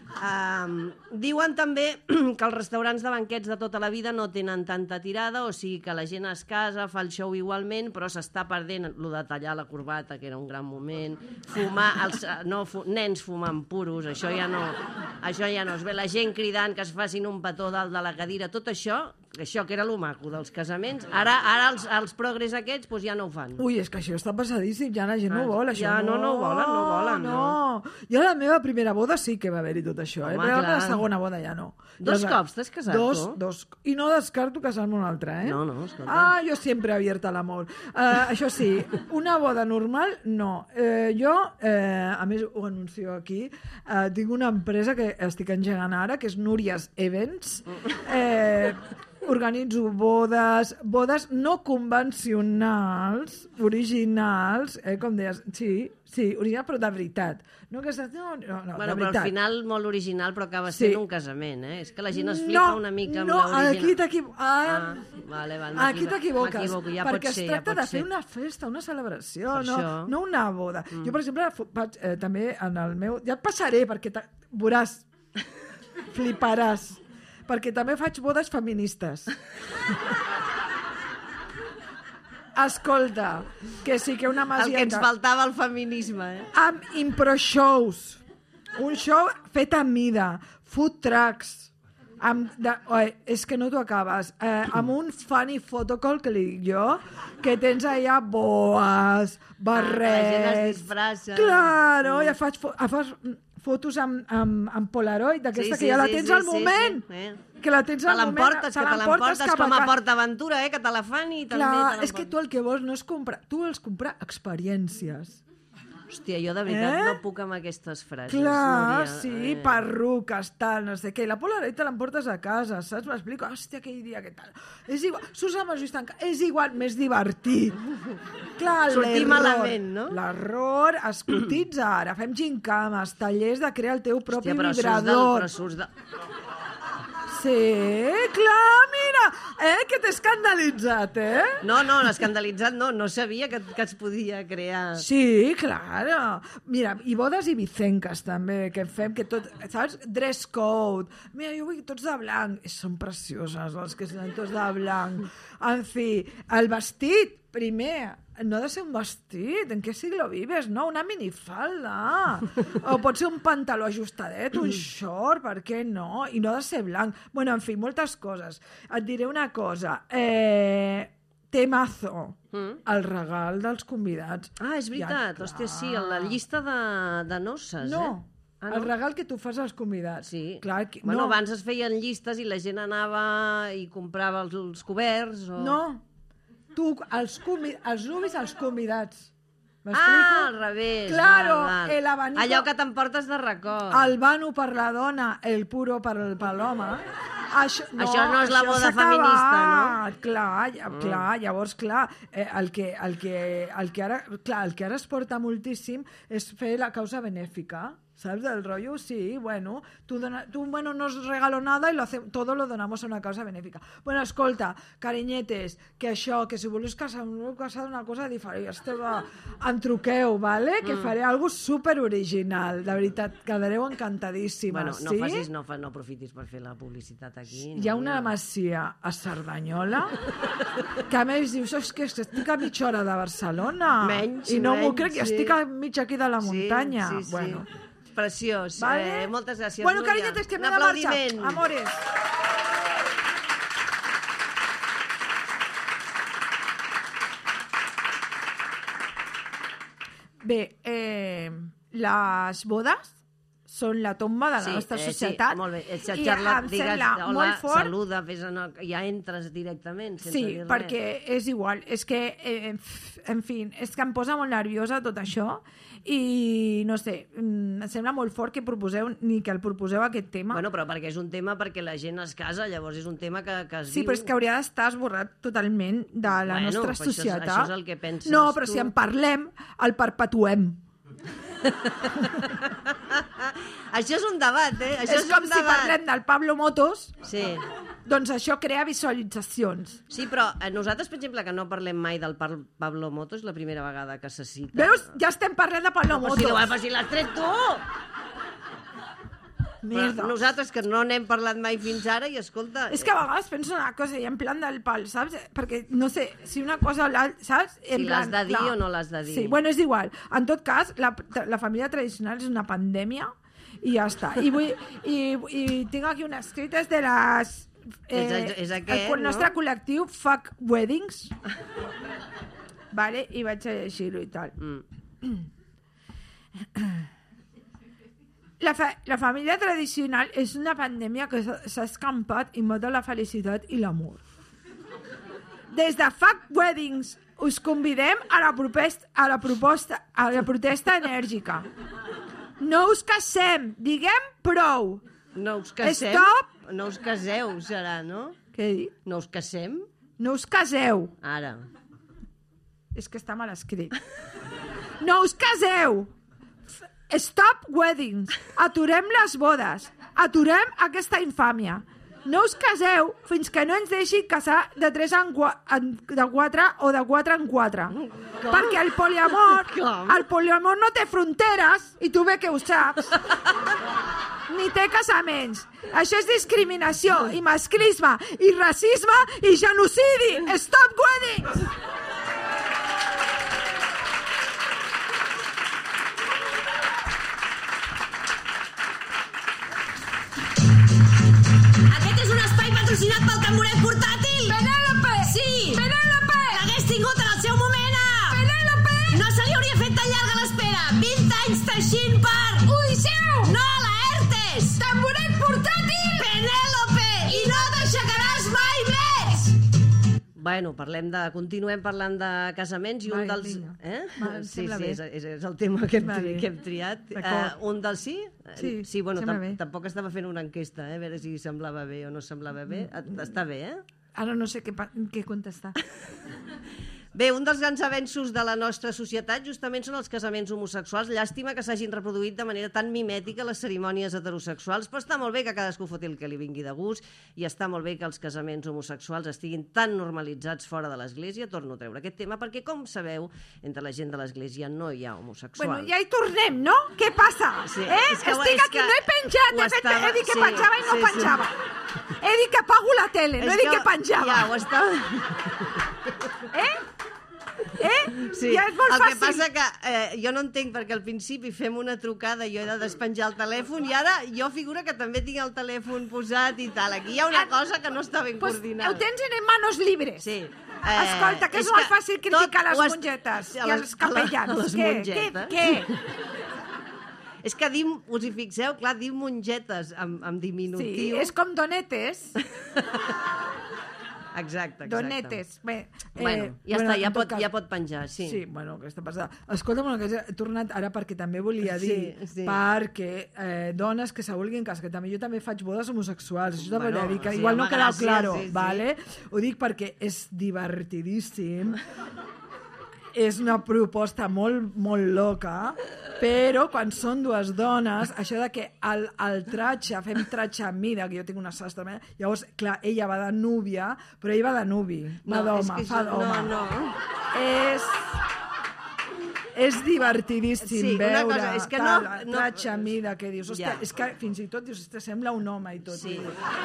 Diuen també que els restaurants de banquets de tota la vida no tenen tanta tirada, o sigui que la gent es casa, fa el show igualment, però s'està perdent lo de tallar la corbata, que era un gran moment, fumar, nens fumant puros, això ja no es ve, la gent cridant que es facin un petó dalt de la cadira, tot això que era lo maco dels casaments, ara els progres aquests doncs ja no ho fan. Ui, és que això està passadíssim, ja la gent no ho vol, això ja no ho volen. No. Jo a la meva primera boda sí que va haver-hi tot això, però la segona boda ja no. Dos cops t'has casat, tu? Dos. I no descarto casar-me una altra, eh? No, escolta. Jo sempre abierta a l'amor. Això sí, una boda normal, no. Jo, a més ho anuncio aquí, tinc una empresa que estic engegant ara, que és Núria's Events. Organitzo bodes no convencionals, originals, com deies, sí, original, però de veritat. No, de veritat. Però al final molt original, però acaba sent un casament, eh? És que la gent es flipa una mica amb l'original. Aquí t'equivoques. Aquí t'equivoques, perquè es tracta de fer una festa, una celebració, no una boda. Jo, per exemple, vaig també en el meu... Ja et passaré, perquè veuràs, fliparàs. Perquè també faig bodes feministes. Escolta, que sí que una masieta... El que ens faltava el feminisme, eh? Amb impro-shows. Un show fet a mida. Food trucks. És que no t'ho acabes. Amb un funny photocall, que li dic jo, que tens allà boes, barrets... La gent es disfressa. Claro, ja fas fotos amb Polaroid, d'aquesta que ja la tens al moment. Que la tens al moment. Te l'emportes com a PortAventura, que te la fan i també te l'emportes. És que tu el que vols no és comprar... Tu vols comprar experiències. Hòstia, jo de veritat no puc amb aquestes frases. Clar, sí, perruques, tal, no sé què. La Polaroid te l'emportes a casa, saps? M'explico, hòstia, aquell dia, què tal? És igual, Susana és igual, més divertit. Clar, sortir malament, no? L'error es cotitza ara. Fem gincames, tallers de crear el teu propi vibrador. Però surts de... Sí, clar, mira, que t'he escandalitzat, No, escandalitzat no sabia que es podia crear. Sí, clar. Mira, i bodes ibicenques també, que fem que tot, saps? Dress code. Mira, jo vull tots de blanc. Són precioses les que són tots de blanc. En fi, el vestit, primer, no ha de ser un vestit, en què siglo vives? No, una minifalda. O pot ser un pantaló ajustadet, un short, per què no? I no ha de ser blanc. Bueno, en fi, moltes coses. Et diré una cosa. Temazo. El regal dels convidats. És veritat. Hòstia, sí, la llista de noces, no. El regal que tu fas als convidats. Sí. Clar, abans es feien llistes i la gent anava i comprava els coberts. No. Tu, els nuvis, els convidats. Al revés. Claro, el abanico... Allò que t'emportes de record. El vano per la dona, el puro per l'home. Això no és la boda feminista, no? Clar, llavors, clar, el que ara es porta moltíssim és fer la causa benèfica. ¿Sabes del rollo? Sí, bueno, tú no os regalo nada y todo lo donamos a una causa benéfica. Bueno, escolta, carinyetes, que això, que si voleu casar una cosa diferent, em truqueu, ¿vale? Que faré algo super original, de veritat, quedareu encantadíssimes. Bueno, no aprofitis per fer la publicitat aquí. Hi ha una masia a Cerdanyola que a més dius, és que estic a mitja hora de Barcelona i no m'ho crec, estic a mitja aquí de la muntanya. Bueno, preciós. Vale? Moltes gràcies, bueno, Núria. Carinyetes, que m'he de marxar. Amores. Bé, les bodes són la tomba de la nostra societat. Sí, molt bé. I Xarxa, em digues, sembla hola, molt fort. saluda, ja entres directament, sense dir res. Perquè és igual. És que, en fi, és que em posa molt nerviosa tot això i, no sé, em sembla molt fort que el proposeu aquest tema. Bueno, però perquè és un tema perquè la gent es casa, llavors és un tema que es Sí, diu... però és que hauria d'estar esborrat totalment de la nostra societat. Això és el que penses no, però tu. si en parlem, el perpetuem. Això és un debat, eh? Això és com si parlem del Pablo Motos, sí. doncs això crea visualitzacions. Sí, però nosaltres, per exemple, que no parlem mai del Pablo Motos, la primera vegada que se cita. Veus? Ja estem parlant de Pablo Motos. Però si l'has tret tu! Merda. Però nosaltres, que no n'hem parlat mai fins ara, i escolta... És que a vegades penso una cosa, i en plan del pal, saps? Perquè, no sé, si una cosa o l'altra, saps? Si l'has de dir o no l'has de dir. Sí, bueno, és igual. En tot cas, la família tradicional és una pandèmia, i ja està. I tinc aquí unes escrites de les... és aquest, el nostre col·lectiu Fuck Weddings. Vale? I vaig a llegir-ho i tal. La família tradicional és una pandèmia que s'ha escampat i mata la felicitat i l'amor. Des de Fuck Weddings us convidem a la protesta enèrgica. No us casem, diguem prou. No us casem? Stop! No us caseu, serà, no? Què he dit? No us casem? No us caseu. Ara. És que està mal escrit. No us caseu! Stop weddings! Aturem les bodes! Aturem aquesta infàmia! No us caseu fins que no ens deixi casar de 3 en 4 o de 4 en 4. Perquè el poliamor no té fronteres, i tu bé que ho saps, ni té casaments. Això és discriminació i masclisme i racisme i genocidi. Stop weddings! Patrocinat pel tamboret portàtil! Penèlope! Sí! Penèlope! L'hagués tingut en el seu moment! Penèlope! No se li hauria fet tan llarga l'espera! 20 anys teixint per... Odisseu! No, la ERTES! Tamboret portàtil! Penèlope! I no t'aixecaràs mai més! Bueno, continuem parlant de casaments i un dels... Sí, és el tema que hem triat. Un dels sí? Sí, bueno, tampoc estava fent una enquesta, a veure si semblava bé o no semblava bé. Està bé, eh? Ara no sé què contestar. Bé, un dels grans avenços de la nostra societat justament són els casaments homosexuals. Llàstima que s'hagin reproduït de manera tan mimètica les cerimònies heterosexuals, però està molt bé que cadascú foti el que li vingui de gust i està molt bé que els casaments homosexuals estiguin tan normalitzats fora de l'Església. Torno a treure aquest tema perquè, com sabeu, entre la gent de l'Església no hi ha homosexuals. Bueno, ja hi tornem, no? Què passa? Estic aquí, no he penjat, he dit que penjava i no penjava. He dit que apago la tele, no he dit que penjava. Ja, ho estava... Sí, ja és molt fàcil. El que passa que jo no entenc perquè al principi fem una trucada i jo he de despenjar el telèfon i ara jo figura que també tinc el telèfon posat i tal. Aquí hi ha una cosa que no està ben coordinada. Ho tens en manos libres. Sí. Escolta, que és molt fàcil criticar les mongetes i els capellans. Les mongetes. Què? És que us hi fixeu, clar, diu mongetes amb diminutiu. Sí, és com donetes. Exacte. Donetes. Bueno, ja està, ja pot penjar, sí. Sí, bueno, aquesta passada. Escolta'm una cosa, he tornat ara perquè també volia dir, perquè dones que se vulguin casar, que jo també faig bodes homosexuals, això també volia dir, que igual no queda clar, vale? Ho dic perquè és divertidíssim, és una proposta molt, molt loca, però quan són dues dones, això de que el tratge, fem tratge a mida, que jo tinc una sastre, llavors, clar, ella va de núvia, però ell va de nuvi, no d'home, fa d'home. No. És divertidíssim veure tratge a mida, que dius, hòstia, és que fins i tot dius, sembla un home i tot. Sí.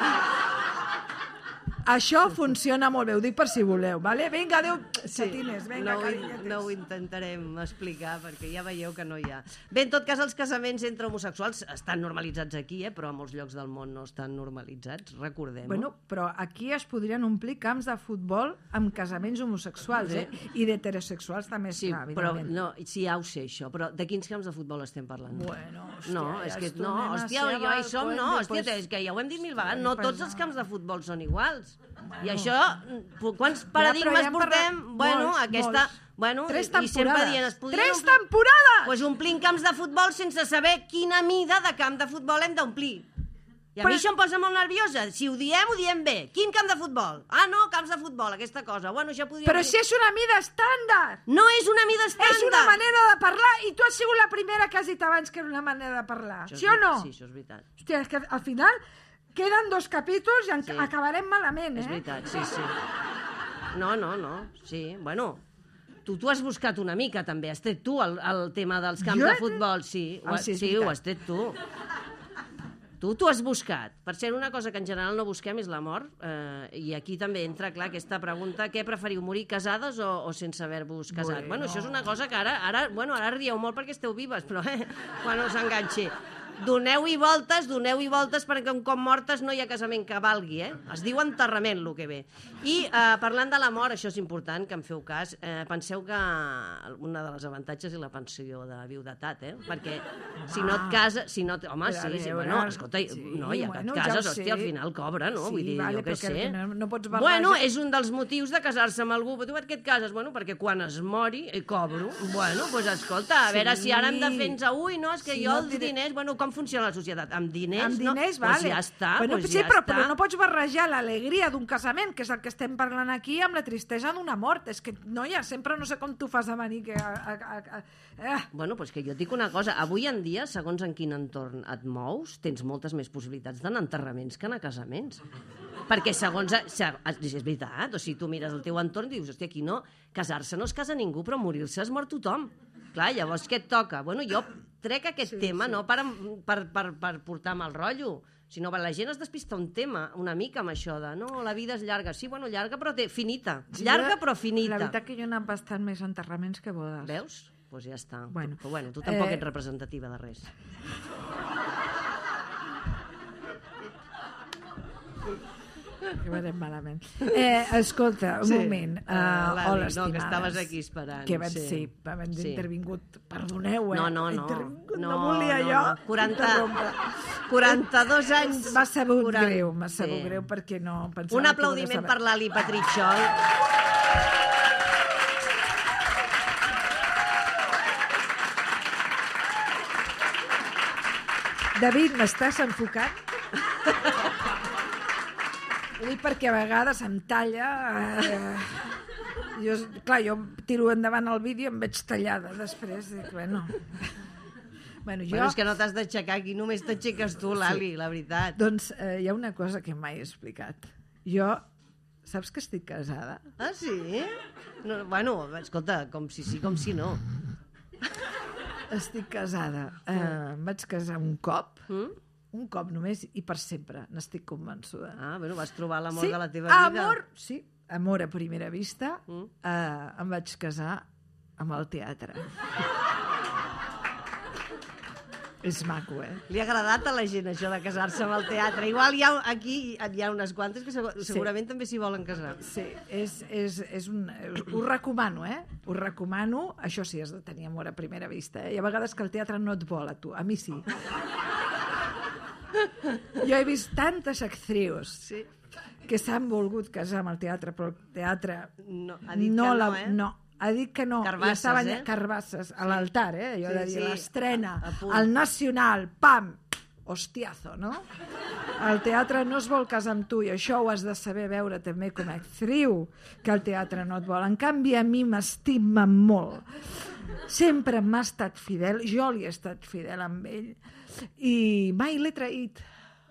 Això funciona molt bé, ho dic per si voleu, vale? Vinga, adéu, xatines, vinga, carinyetes. No ho intentarem explicar, perquè ja veieu que no hi ha. Bé, en tot cas, els casaments entre homosexuals estan normalitzats aquí, però a molts llocs del món no estan normalitzats, recordem-ho. Bueno, però aquí es podrien omplir camps de futbol amb casaments homosexuals, i d'heterosexuals també, sí, evidentment. Sí, ja ho sé, això, però de quins camps de futbol estem parlant? Bueno, No, és que no, hòstia, ja hi som, no, hòstia, és que ja ho hem dit 1000 vegades, no tots els camps de futbol són iguals. I això, quants paradigmes portem? Bueno, aquesta... Bueno, 3 temporades. 3 temporades! Doncs omplim camps de futbol sense saber quina mida de camp de futbol hem d'omplir. I a mi això em posa molt nerviosa. Si ho diem bé. Quin camp de futbol? Ah, no, camps de futbol, aquesta cosa. Bueno, ja podria... Però si és una mida estàndard! No és una mida estàndard! És una manera de parlar i tu has sigut la primera que has dit abans que era una manera de parlar. Sí o no? Sí, això és veritat. Hòstia, és que al final queden 2 capítols i acabarem malament, És veritat, sí. No, sí, bueno... Tu has buscat una mica, també. Has tret tu el tema dels camps de futbol. Sí, ho has tret tu. Tu has buscat. Per cert, una cosa que en general no busquem és la mort. I aquí també entra, clar, aquesta pregunta: què preferiu, morir casades o sense haver-vos casat? Bueno, això és una cosa que ara rieu molt perquè esteu vives, però quan us enganxi. Doneu-hi voltes perquè un cop mortes no hi ha casament que valgui, Es diu enterrament, el que ve. I parlant de la mort, això és important, que em feu cas, penseu que una de les avantatges és la pensió de viudetat, Perquè si no et cases... Home, sí, bueno, escolta, no, ja que et cases, hòstia, al final cobra, no? Vull dir, jo què sé. No pots barrejar... Bueno, és un dels motius de casar-se amb algú. Tu per què et cases? Bueno, perquè quan es mori, cobro. Bueno, doncs escolta, a veure si ara hem de fer-nos ui, no, és que jo els diners... Bueno, com funciona la societat? Amb diners, no? Vale. Doncs ja està, sí, però no pots barrejar l'alegria d'un casament, que és el que estem parlant aquí, amb la tristesa d'una mort. És que, noia, sempre no sé com tu fas a venir que... Bueno, doncs que jo et dic una cosa. Avui en dia, segons en quin entorn et mous, tens moltes més possibilitats d'anar a enterraments que anar a casaments. Perquè segons... És veritat, o sigui, tu mires el teu entorn i dius, hòstia, aquí no... Casar-se no es casa ningú, però morir-se es mor tothom. Clar, llavors què et toca? Bueno, jo trec aquest tema, no per portar mal rotllo, sinó que la gent es despista un tema una mica amb això de no, la vida és llarga. Sí, bueno, llarga però finita. Llarga però finita. La veritat que jo he anat bastant més enterraments que bodes. Veus? Doncs ja està. Però bueno, tu tampoc ets representativa de res. Que varem malament. Escolta, un moment. Hola, estimades. No, que estaves aquí esperant. Que vam intervingut. Perdoneu, No. No volia jo. 42 anys. M'ha sabut greu, perquè no pensava... Un aplaudiment per l'Ali Patritxol. David, m'estàs enfocant? Ho dic perquè a vegades em talla... Jo tiro endavant el vídeo i em veig tallada després. Dic, bueno, és que no t'has d'aixecar aquí, només t'aixeques tu, l'Ali, la veritat. Doncs hi ha una cosa que mai he explicat. Jo, saps que estic casada? Ah, sí? No, bueno, escolta, com si sí, com si no. Estic casada. Em vaig casar un cop, només, i per sempre, n'estic convençuda. Ah, bueno, vas trobar l'amor de la teva vida. Amor a primera vista. Em vaig casar amb el teatre. És maco, Li ha agradat a la gent això de casar-se amb el teatre. Igual aquí hi ha unes quantes que segurament també s'hi volen casar. Sí, ho recomano, Ho recomano. Això sí, has de tenir amor a primera vista, I a vegades que el teatre no et vol a tu. A mi sí. Jo he vist tantes actrius que s'han volgut casar amb el teatre, però el teatre... No, ha dit que no, No, ha dit que no. Carbasses, Carbasses, a l'altar, allò de dir l'estrena, al Nacional, pam, hostiazo, no? El teatre no es vol casar amb tu i això ho has de saber veure també com a actriu, que el teatre no et vol. En canvi, a mi m'estima molt. Sempre m'ha estat fidel, jo li he estat fidel amb ell i mai l'he traït.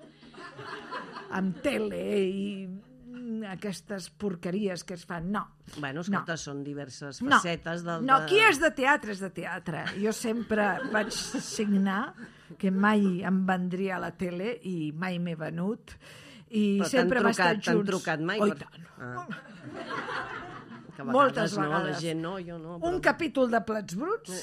Amb tele i aquestes porqueries que es fan, no. Bueno, escolta, són diverses facetes del... No, qui és de teatre és de teatre. Jo sempre vaig signar que mai em vendria a la tele i mai m'he venut i sempre hem estat junts. T'han trucat mai? Oi, tant. Moltes vegades. No, la gent no, jo no. Un capítol de Plats Bruts.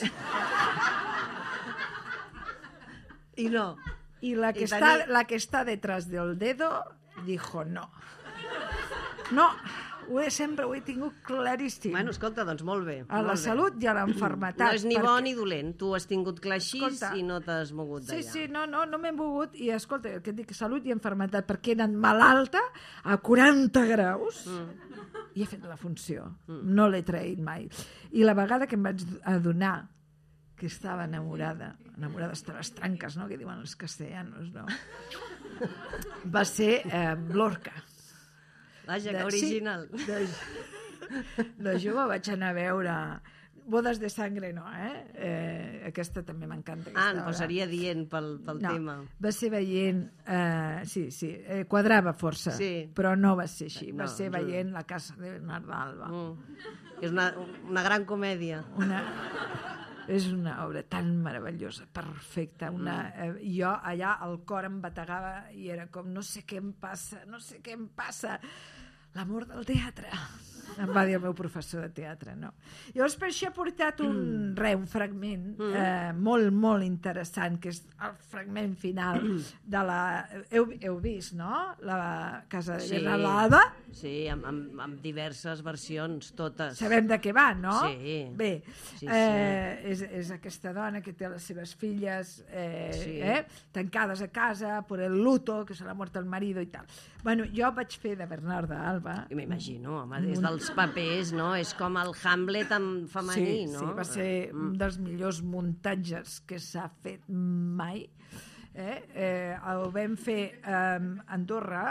I no. Y la que está detrás del dedo dijo no. No, Sempre ho he tingut claríssim. Bueno, escolta, doncs molt bé. A la salut i a l'enfermetat. No és ni bo ni dolent. Tu has tingut clar així i no t'has mogut d'allà. Sí, no m'he mogut. I escolta, que et dic salut i enfermetat, perquè he anat malalta a 40 graus i he fet la funció. No l'he traït mai. I la vegada que em vaig adonar que estava enamorada hasta les tranques, no?, que diuen els castellanos, no? Va ser Lorca. Vaja, que original. De jove vaig anar a veure Bodes de sangre, no, aquesta també m'encanta. Doncs seria dient pel tema. Va ser veient... Sí, quadrava força, però no va ser així. Va ser veient La casa de Bernarda Alba. És una gran comèdia. És una obra tan meravellosa, perfecta. Jo allà el cor em bategava i era com no sé què em passa. L'amor del teatre, em va dir el meu professor de teatre, no? Llavors per això he portat un fragment molt, molt interessant, que és el fragment final de la... Heu vist, no?, La casa de Bernarda Alba? Sí, amb diverses versions, totes. Sabem de què va, no? Sí. Bé, és aquesta dona que té les seves filles tancades a casa per el luto, que se l'ha mort el marido i tal. Bueno, jo vaig fer de Bernarda Alba. M'imagino, home, des dels papers, no? És com el Hamlet en femení, no? Sí, va ser un dels millors muntatges que s'ha fet mai. El vam fer a Andorra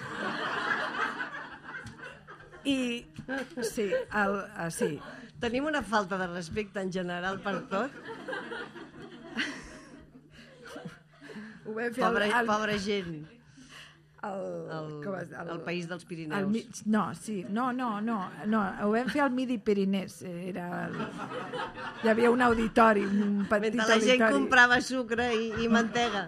i sí. Tenim una falta de respecte en general per tot. Pobra gent. El país dels Pirineus. No, ho vam fer al Midi Pirinès. Hi havia un auditori, un petit auditori. Mentre la gent comprava sucre i mantega.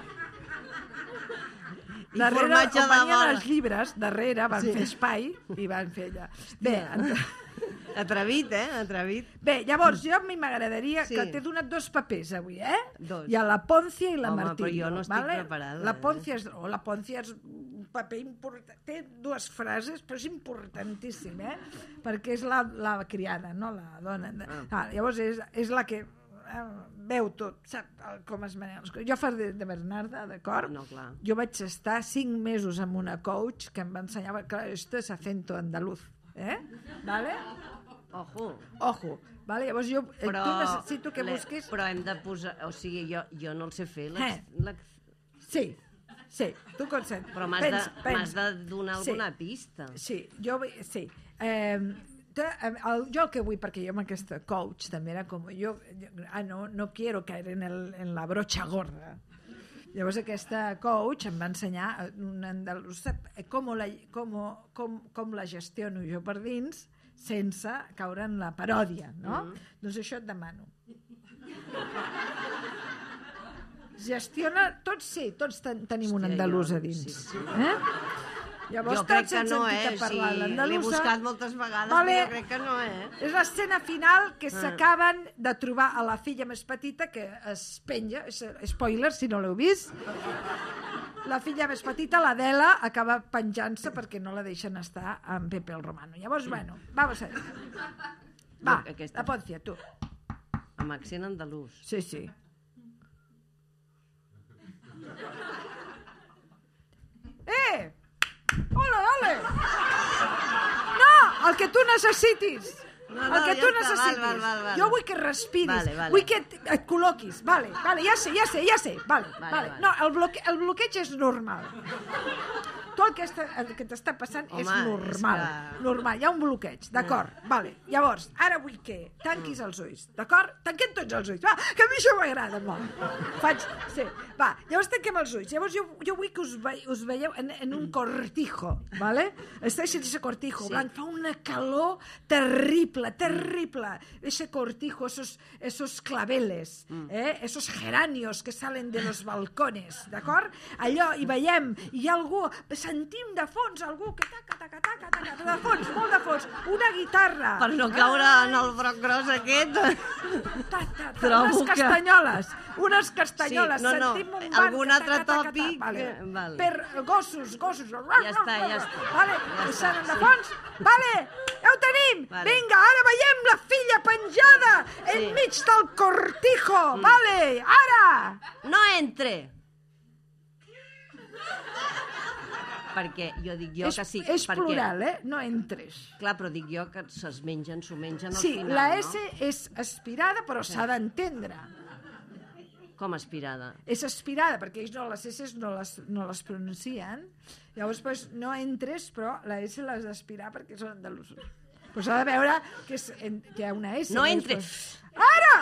I formatge de venien els llibres, darrere van fer espai i van fer allà. Bé, atrevit, atrevit. Bé, llavors, jo a mi m'agradaria que t'he donat 2 papers avui, Dos. Hi ha la Pòncia i la Home, Martí. però jo no estic preparada. La Pòncia és un paper important. Té 2 frases, però és importantíssim, perquè és la criada, no la dona. Llavors és la que veu tot, sap com es maneja les coses. Jo faré de Bernarda, d'acord? No, clar. Jo vaig estar 5 mesos amb una coach que em va ensenyar, clar, esto es acento andaluz, ¿vale? Ojo, vale? Llavors jo tu necessito que busquis... Però hem de posar... O sigui, jo no el sé fer. Sí, tu consent. Però m'has de donar alguna pista. Sí. Jo el que vull, perquè jo amb aquesta coach també era com no quiero caer en la brocha gorda. Llavors aquesta coach em va ensenyar un andalús com la gestiono jo per dins sense caure en la paròdia, no? Doncs això et demano. Gestiona, tots tenim un andalús a dins. Llavors, jo crec que no, l'he buscat moltes vegades, però jo crec que no, És l'escena final que s'acaben de trobar a la filla més petita, que es penja, spoiler si no l'heu vist, la filla més petita, l'Adela, acaba penjant-se perquè no la deixen estar amb Pepe el Romano. Llavors, bueno, vamos a ver. Va, la Pòncia, tu. Amb accent andalús. Sí. Ole! No, el que tu necessitis. El que tu necessitis. Jo vull que respiris, vull que et col·loquis. Vale, ja sé. Vale. No, el bloqueig és normal. Tot el que t'està passant és normal. Normal, hi ha un bloqueig, d'acord. Vale. Llavors, ara vull que tanquis els ulls, d'acord? Tanquem tots els ulls, va, que a mi això m'agrada molt. Va, llavors tanquem els ulls. Llavors jo vull que us veieu en un cortijo, vale? Estáis en ese cortijo blanc, fa una calor terrible. Ese cortijo, esos claveles, esos geranios que salen de los balcones, d'acord? Allò, hi veiem, hi ha algú sentim de fons algú que taca, taca, taca, taca, de fons, molt de fons, una guitarra. Per no caure en el broc gros aquest. Unes castanyoles, Sí, no, sentim un algun altre tòpic. Vale. Vale. Per gossos. Ja està. Vale, que sonen de fons. Vale, ja ho tenim. Vale. Vinga, ara veiem la filla penjada enmig del cortijo. Vale, ara. No entre! Perquè jo dic jo que sí. És plural, no entres. Clar, però dic jo que s'ho mengen al Sí, final, la no? S és aspirada, però s'ha d'entendre. Com aspirada? És aspirada, perquè ells les S no les pronuncien. Llavors, doncs, no entres, però la S l'has d'aspirar perquè són andalusos. Però s'ha de veure que hi ha una S. No entre! Ara!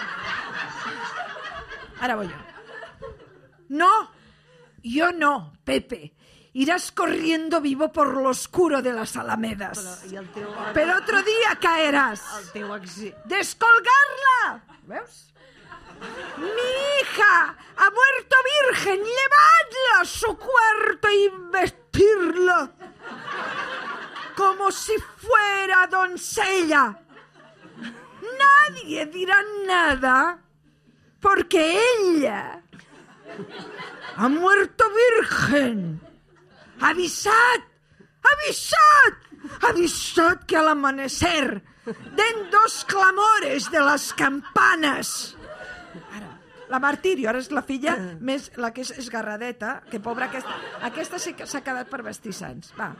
Ara voy yo. No, yo no, Pepe. Irás corriendo vivo por lo oscuro de las alamedas. Pero otro día caerás. El teu accent. ¡Descolgarla! ¿Veus? Mi hija ha muerto virgen. Llevadla a su cuarto y vestirla como si fuera doncella. Nadie dirá nada porque ella ha muerto virgen. ¡Avisad! ¡Avisad! ¡Avisad que al amanecer den 2 clamores de las campanas! Ara, la Martirio, ara és la filla més, la que és esgarradeta, que pobra aquesta sí que s'ha quedat per vestir sants. Va.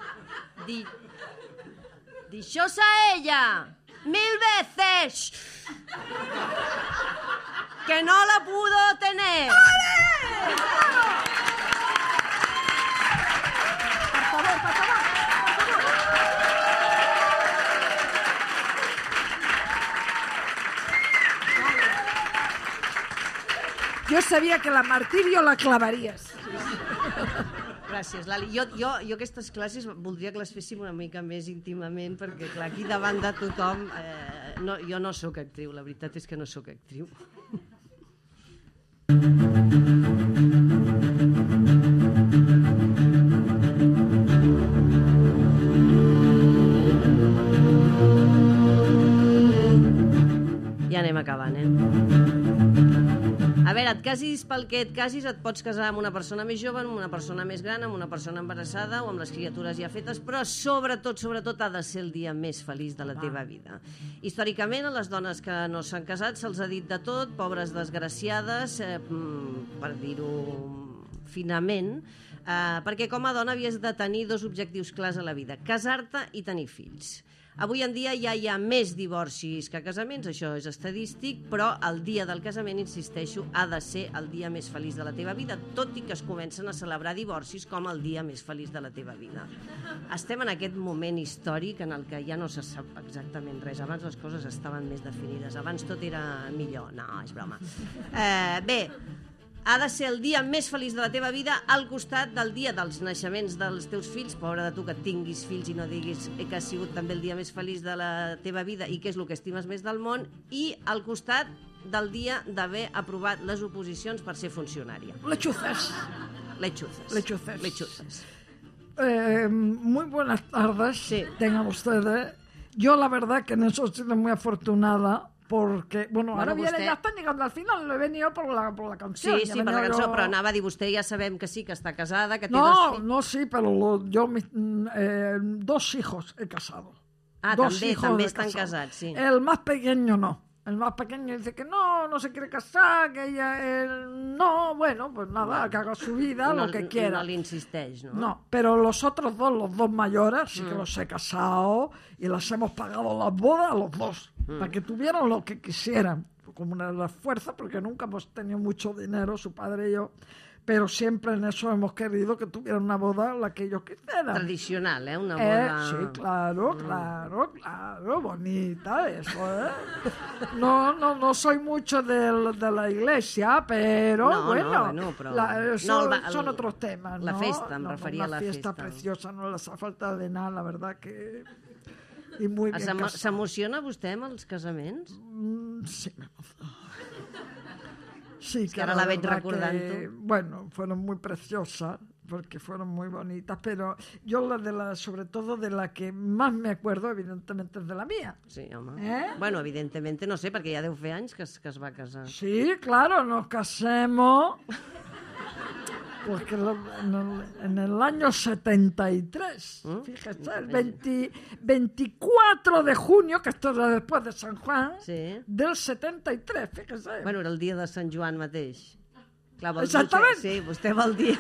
Dichosa ella, 1000 veces, que no la pudo tener. Per favor. Jo sabia que la Martirio la clavaries. Gràcies, Lali. Jo aquestes classes voldria que les féssim una mica més íntimament, perquè, clar, aquí davant de tothom... jo no sóc actriu, la veritat és que no sóc actriu. Ja anem acabant, A veure, et casis pel que et casis, et pots casar amb una persona més jove, amb una persona més gran, amb una persona embarassada o amb les criatures ja fetes, però sobretot ha de ser el dia més feliç de la teva vida. Històricament, a les dones que no s'han casat se'ls ha dit de tot, pobres desgraciades, per dir-ho finament, perquè com a dona havies de tenir 2 objectius clars a la vida, casar-te i tenir fills. Avui en dia ja hi ha més divorcis que casaments, això és estadístic, però el dia del casament, insisteixo, ha de ser el dia més feliç de la teva vida, tot i que es comencen a celebrar divorcis com el dia més feliç de la teva vida. Estem en aquest moment històric en el que ja no se sap exactament res. Abans les coses estaven més definides, abans tot era millor. No, és broma. Bé, ha de ser el dia més feliç de la teva vida al costat del dia dels naixements dels teus fills. Pobre de tu que tinguis fills i no diguis que ha sigut també el dia més feliç de la teva vida i que és el que estimes més del món, i al costat del dia d'haver aprovat les oposicions per ser funcionària. Lechuzas. Muy buenas tardes. Sí. Tengan ustedes. Yo la verdad que en eso he sido muy afortunada. Porque, bueno, ahora viene, ya están llegando al final, lo he venido por la canción. Sí, per la cançó, però anava a dir, vostè ja sabem que sí, que està casada, que té No, sí, pero yo 2 hijos he casado. Ah, també estan casats, sí. El más pequeño no. El más pequeño dice que no se quiere casar, que no, bueno, pues nada, que haga su vida, lo que quiera. No le insisteix, ¿no? No, pero los otros 2, los 2 mayores, sí que los he casado y les hemos pagado las bodas a los 2, para que tuvieran lo que quisieran, como una fuerza, porque nunca hemos tenido mucho dinero, su padre y yo, pero siempre en eso hemos querido que tuvieran una boda la que ellos quisieran. Tradicional, Una boda... Sí, claro, bonita eso, No soy mucho de la iglesia, pero però... son otros temas, ¿no? La festa, em referia a la festa. Una fiesta preciosa, no les ha falta de nada, la verdad que... Y muy bien casado. S'emociona vostè amb els casaments? Sí, Sí, que ara la veig recordant-ho. Bueno, fueron muy preciosas, porque fueron muy bonitas, pero yo sobre todo de la que más me acuerdo, evidentemente, es de la mía. Sí, home. Bueno, evidentemente, no sé, perquè ja deu fer anys que es va casar. Sí, claro, nos casemos... Porque en el año 73, fíjese, el 24 de junio, que esto era después de San Juan, del 73, fíjese. Bueno, era el dia de Sant Joan mateix. Clar, exactament. Sí, vostè vol dir...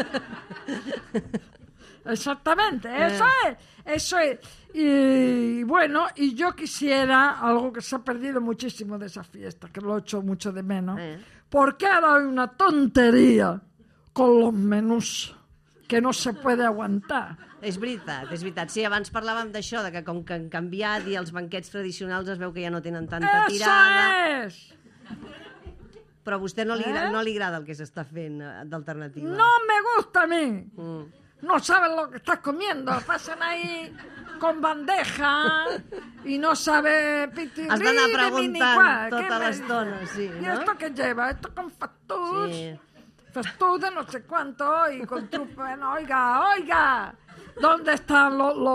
Exactamente, eso es. Y bueno, y yo quisiera algo que se ha perdido muchísimo de esa fiesta, que lo echo mucho de menos, porque ahora hay una tontería con los menús que no se puede aguantar. És veritat. Sí, abans parlàvem d'això, de que com que han canviat i els banquets tradicionals es veu que ja no tenen tanta tirada. ¡Eso es! Però a vostè no li agrada el que s'està fent d'alternativa. No me gusta a mí. No saben lo que estás comiendo. Pasan ahí con bandeja y no sabe pitirri has d'anar de preguntant tota l'estona, sí, ¿Y no? esto qué lleva? Esto con factús. Sí. Factús de no sé cuánto y con trupen. Oiga, ¿dónde está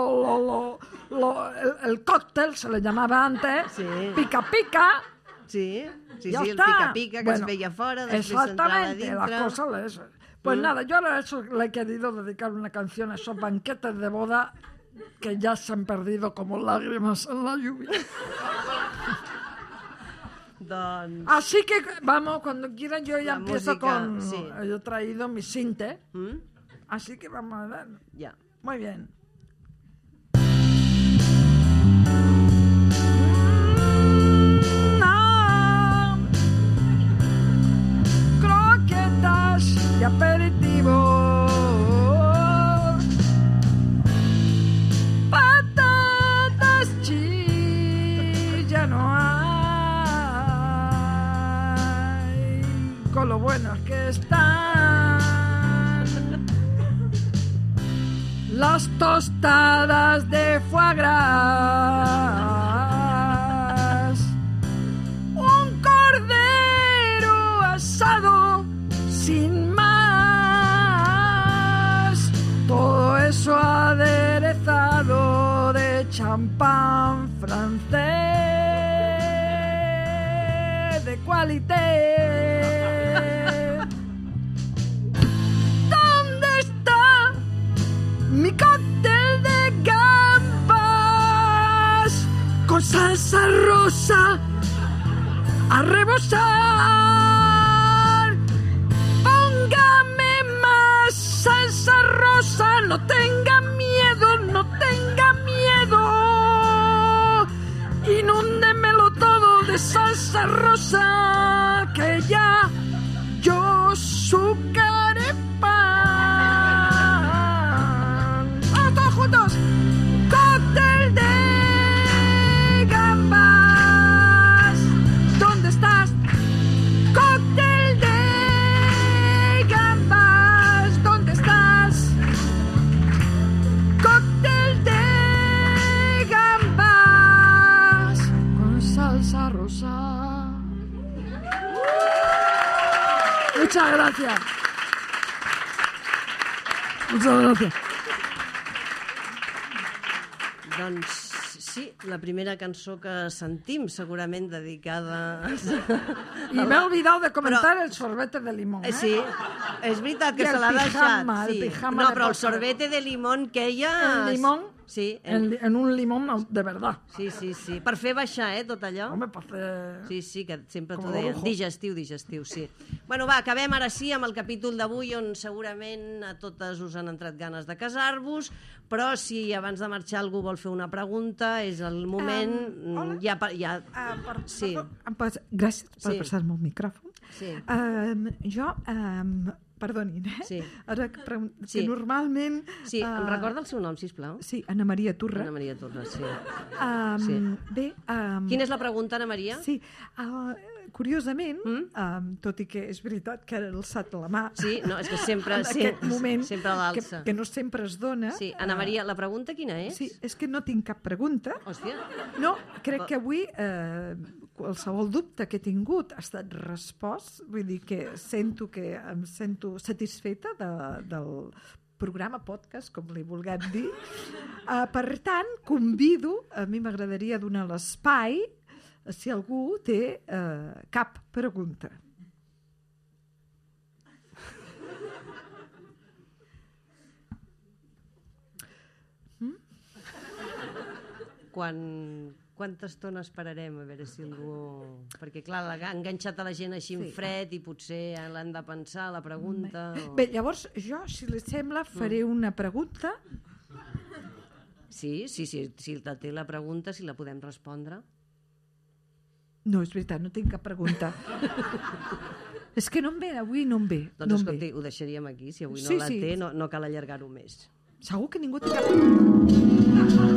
el cóctel? Se le llamaba antes. Sí. Pica pica. Sí, Ya el está. pica-pica que es veia fora, després s'entrava dintre. Exactamente, las cosas. Pues nada, yo ahora le he querido dedicar una canción a esos banquetes de boda que ya se han perdido como lágrimas en la lluvia. Doncs... Así que, vamos, cuando quieran yo ya La empiezo música, con... sí. Yo he traído mi sinte, así que vamos a ver. Ja. Muy bien. Croquetas y aperitivo. Patatas ya no hay. Con lo buenas que están. Las tostadas de foie gras, un cordero asado sin más, todo eso aderezado de champán francés de qualité. Mi cóctel de gambas con salsa rosa a rebosar. Póngame más salsa rosa, no tenga miedo, no tenga miedo. Inúndemelo todo de salsa rosa, que ya yo sucaré pan. Juntos, cóctel de gambas, ¿dónde estás? Cóctel de gambas, ¿dónde estás? Cóctel de gambas con salsa rosa. Muchas gracias. Muchas gracias. Doncs sí, la primera cançó que sentim, segurament dedicada... Y me he olvidado de comentar el sorbete de limón. Sí, és veritat que I se l'ha el pijama, deixat. el pijama No, de però el postre. sorbete de limón que ella... El limón, Sí, en un limón de verdad. sí. Per fer baixar, tot allò. Hombre, para hacer... Sí, que sempre t'ho Com deien. Orujo. Digestiu, sí. Bueno, va, acabem ara sí amb el capítol d'avui, on segurament a totes us han entrat ganes de casar-vos, però si abans de marxar algú vol fer una pregunta, és el moment... hola. Sí. Gràcies per Sí. passar-me el micròfon. Sí. Jo, perdonin, Sí. Ara que Sí. normalment... Sí, em recorda el seu nom, sisplau? Sí, Anna Maria Turra. Anna Maria Torres, sí. Sí. Bé... Quina és la pregunta, Anna Maria? Sí, curiosament, tot i que és veritat que ara he alçat la mà... Sí, no, és que sempre... en aquest moment, sempre l'alça. que no sempre es dona... Sí, Anna Maria, la pregunta quina és? Sí, és que no tinc cap pregunta. Hòstia. No, crec que avui, qualsevol dubte que he tingut ha estat respost, vull dir que em sento satisfeta del programa, podcast, com li vulguem dir. Per tant, convido, a mi m'agradaria donar l'espai si algú té cap pregunta. Quanta estona esperarem a veure si algú... Perquè, clar, l'ha enganxat a la gent així en fred i potser l'han de pensar, la pregunta... Bé, llavors jo, si li sembla, faré una pregunta. Sí, si té la pregunta, si la podem respondre. No, és veritat, no tinc cap pregunta. És que no em ve, avui no em ve. Doncs escolti, ho deixaríem aquí, si avui no la té, no cal allargar-ho més. Segur que ningú té cap pregunta.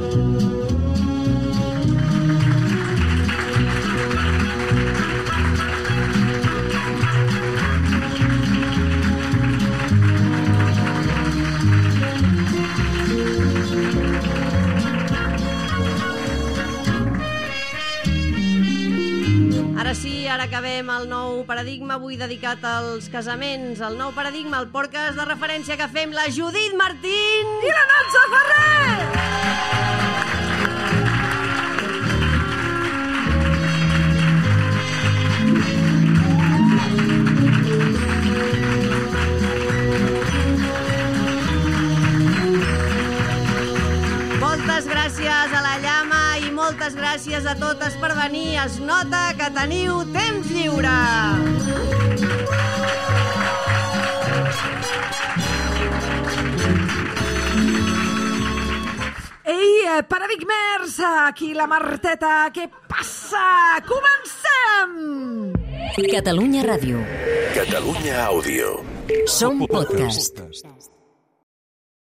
Ara acabem el nou paradigma, avui dedicat als casaments. El nou paradigma, el podcast de referència que fem la Judit Martín i la Nansa Ferrer! Moltes gràcies a la Llama i moltes gràcies a totes per venir. Es nota que teniu temps lliure. Ei, paradigmers, aquí la Marteta, què passa? Comencem! Catalunya Ràdio. Catalunya Àudio. Som podcast.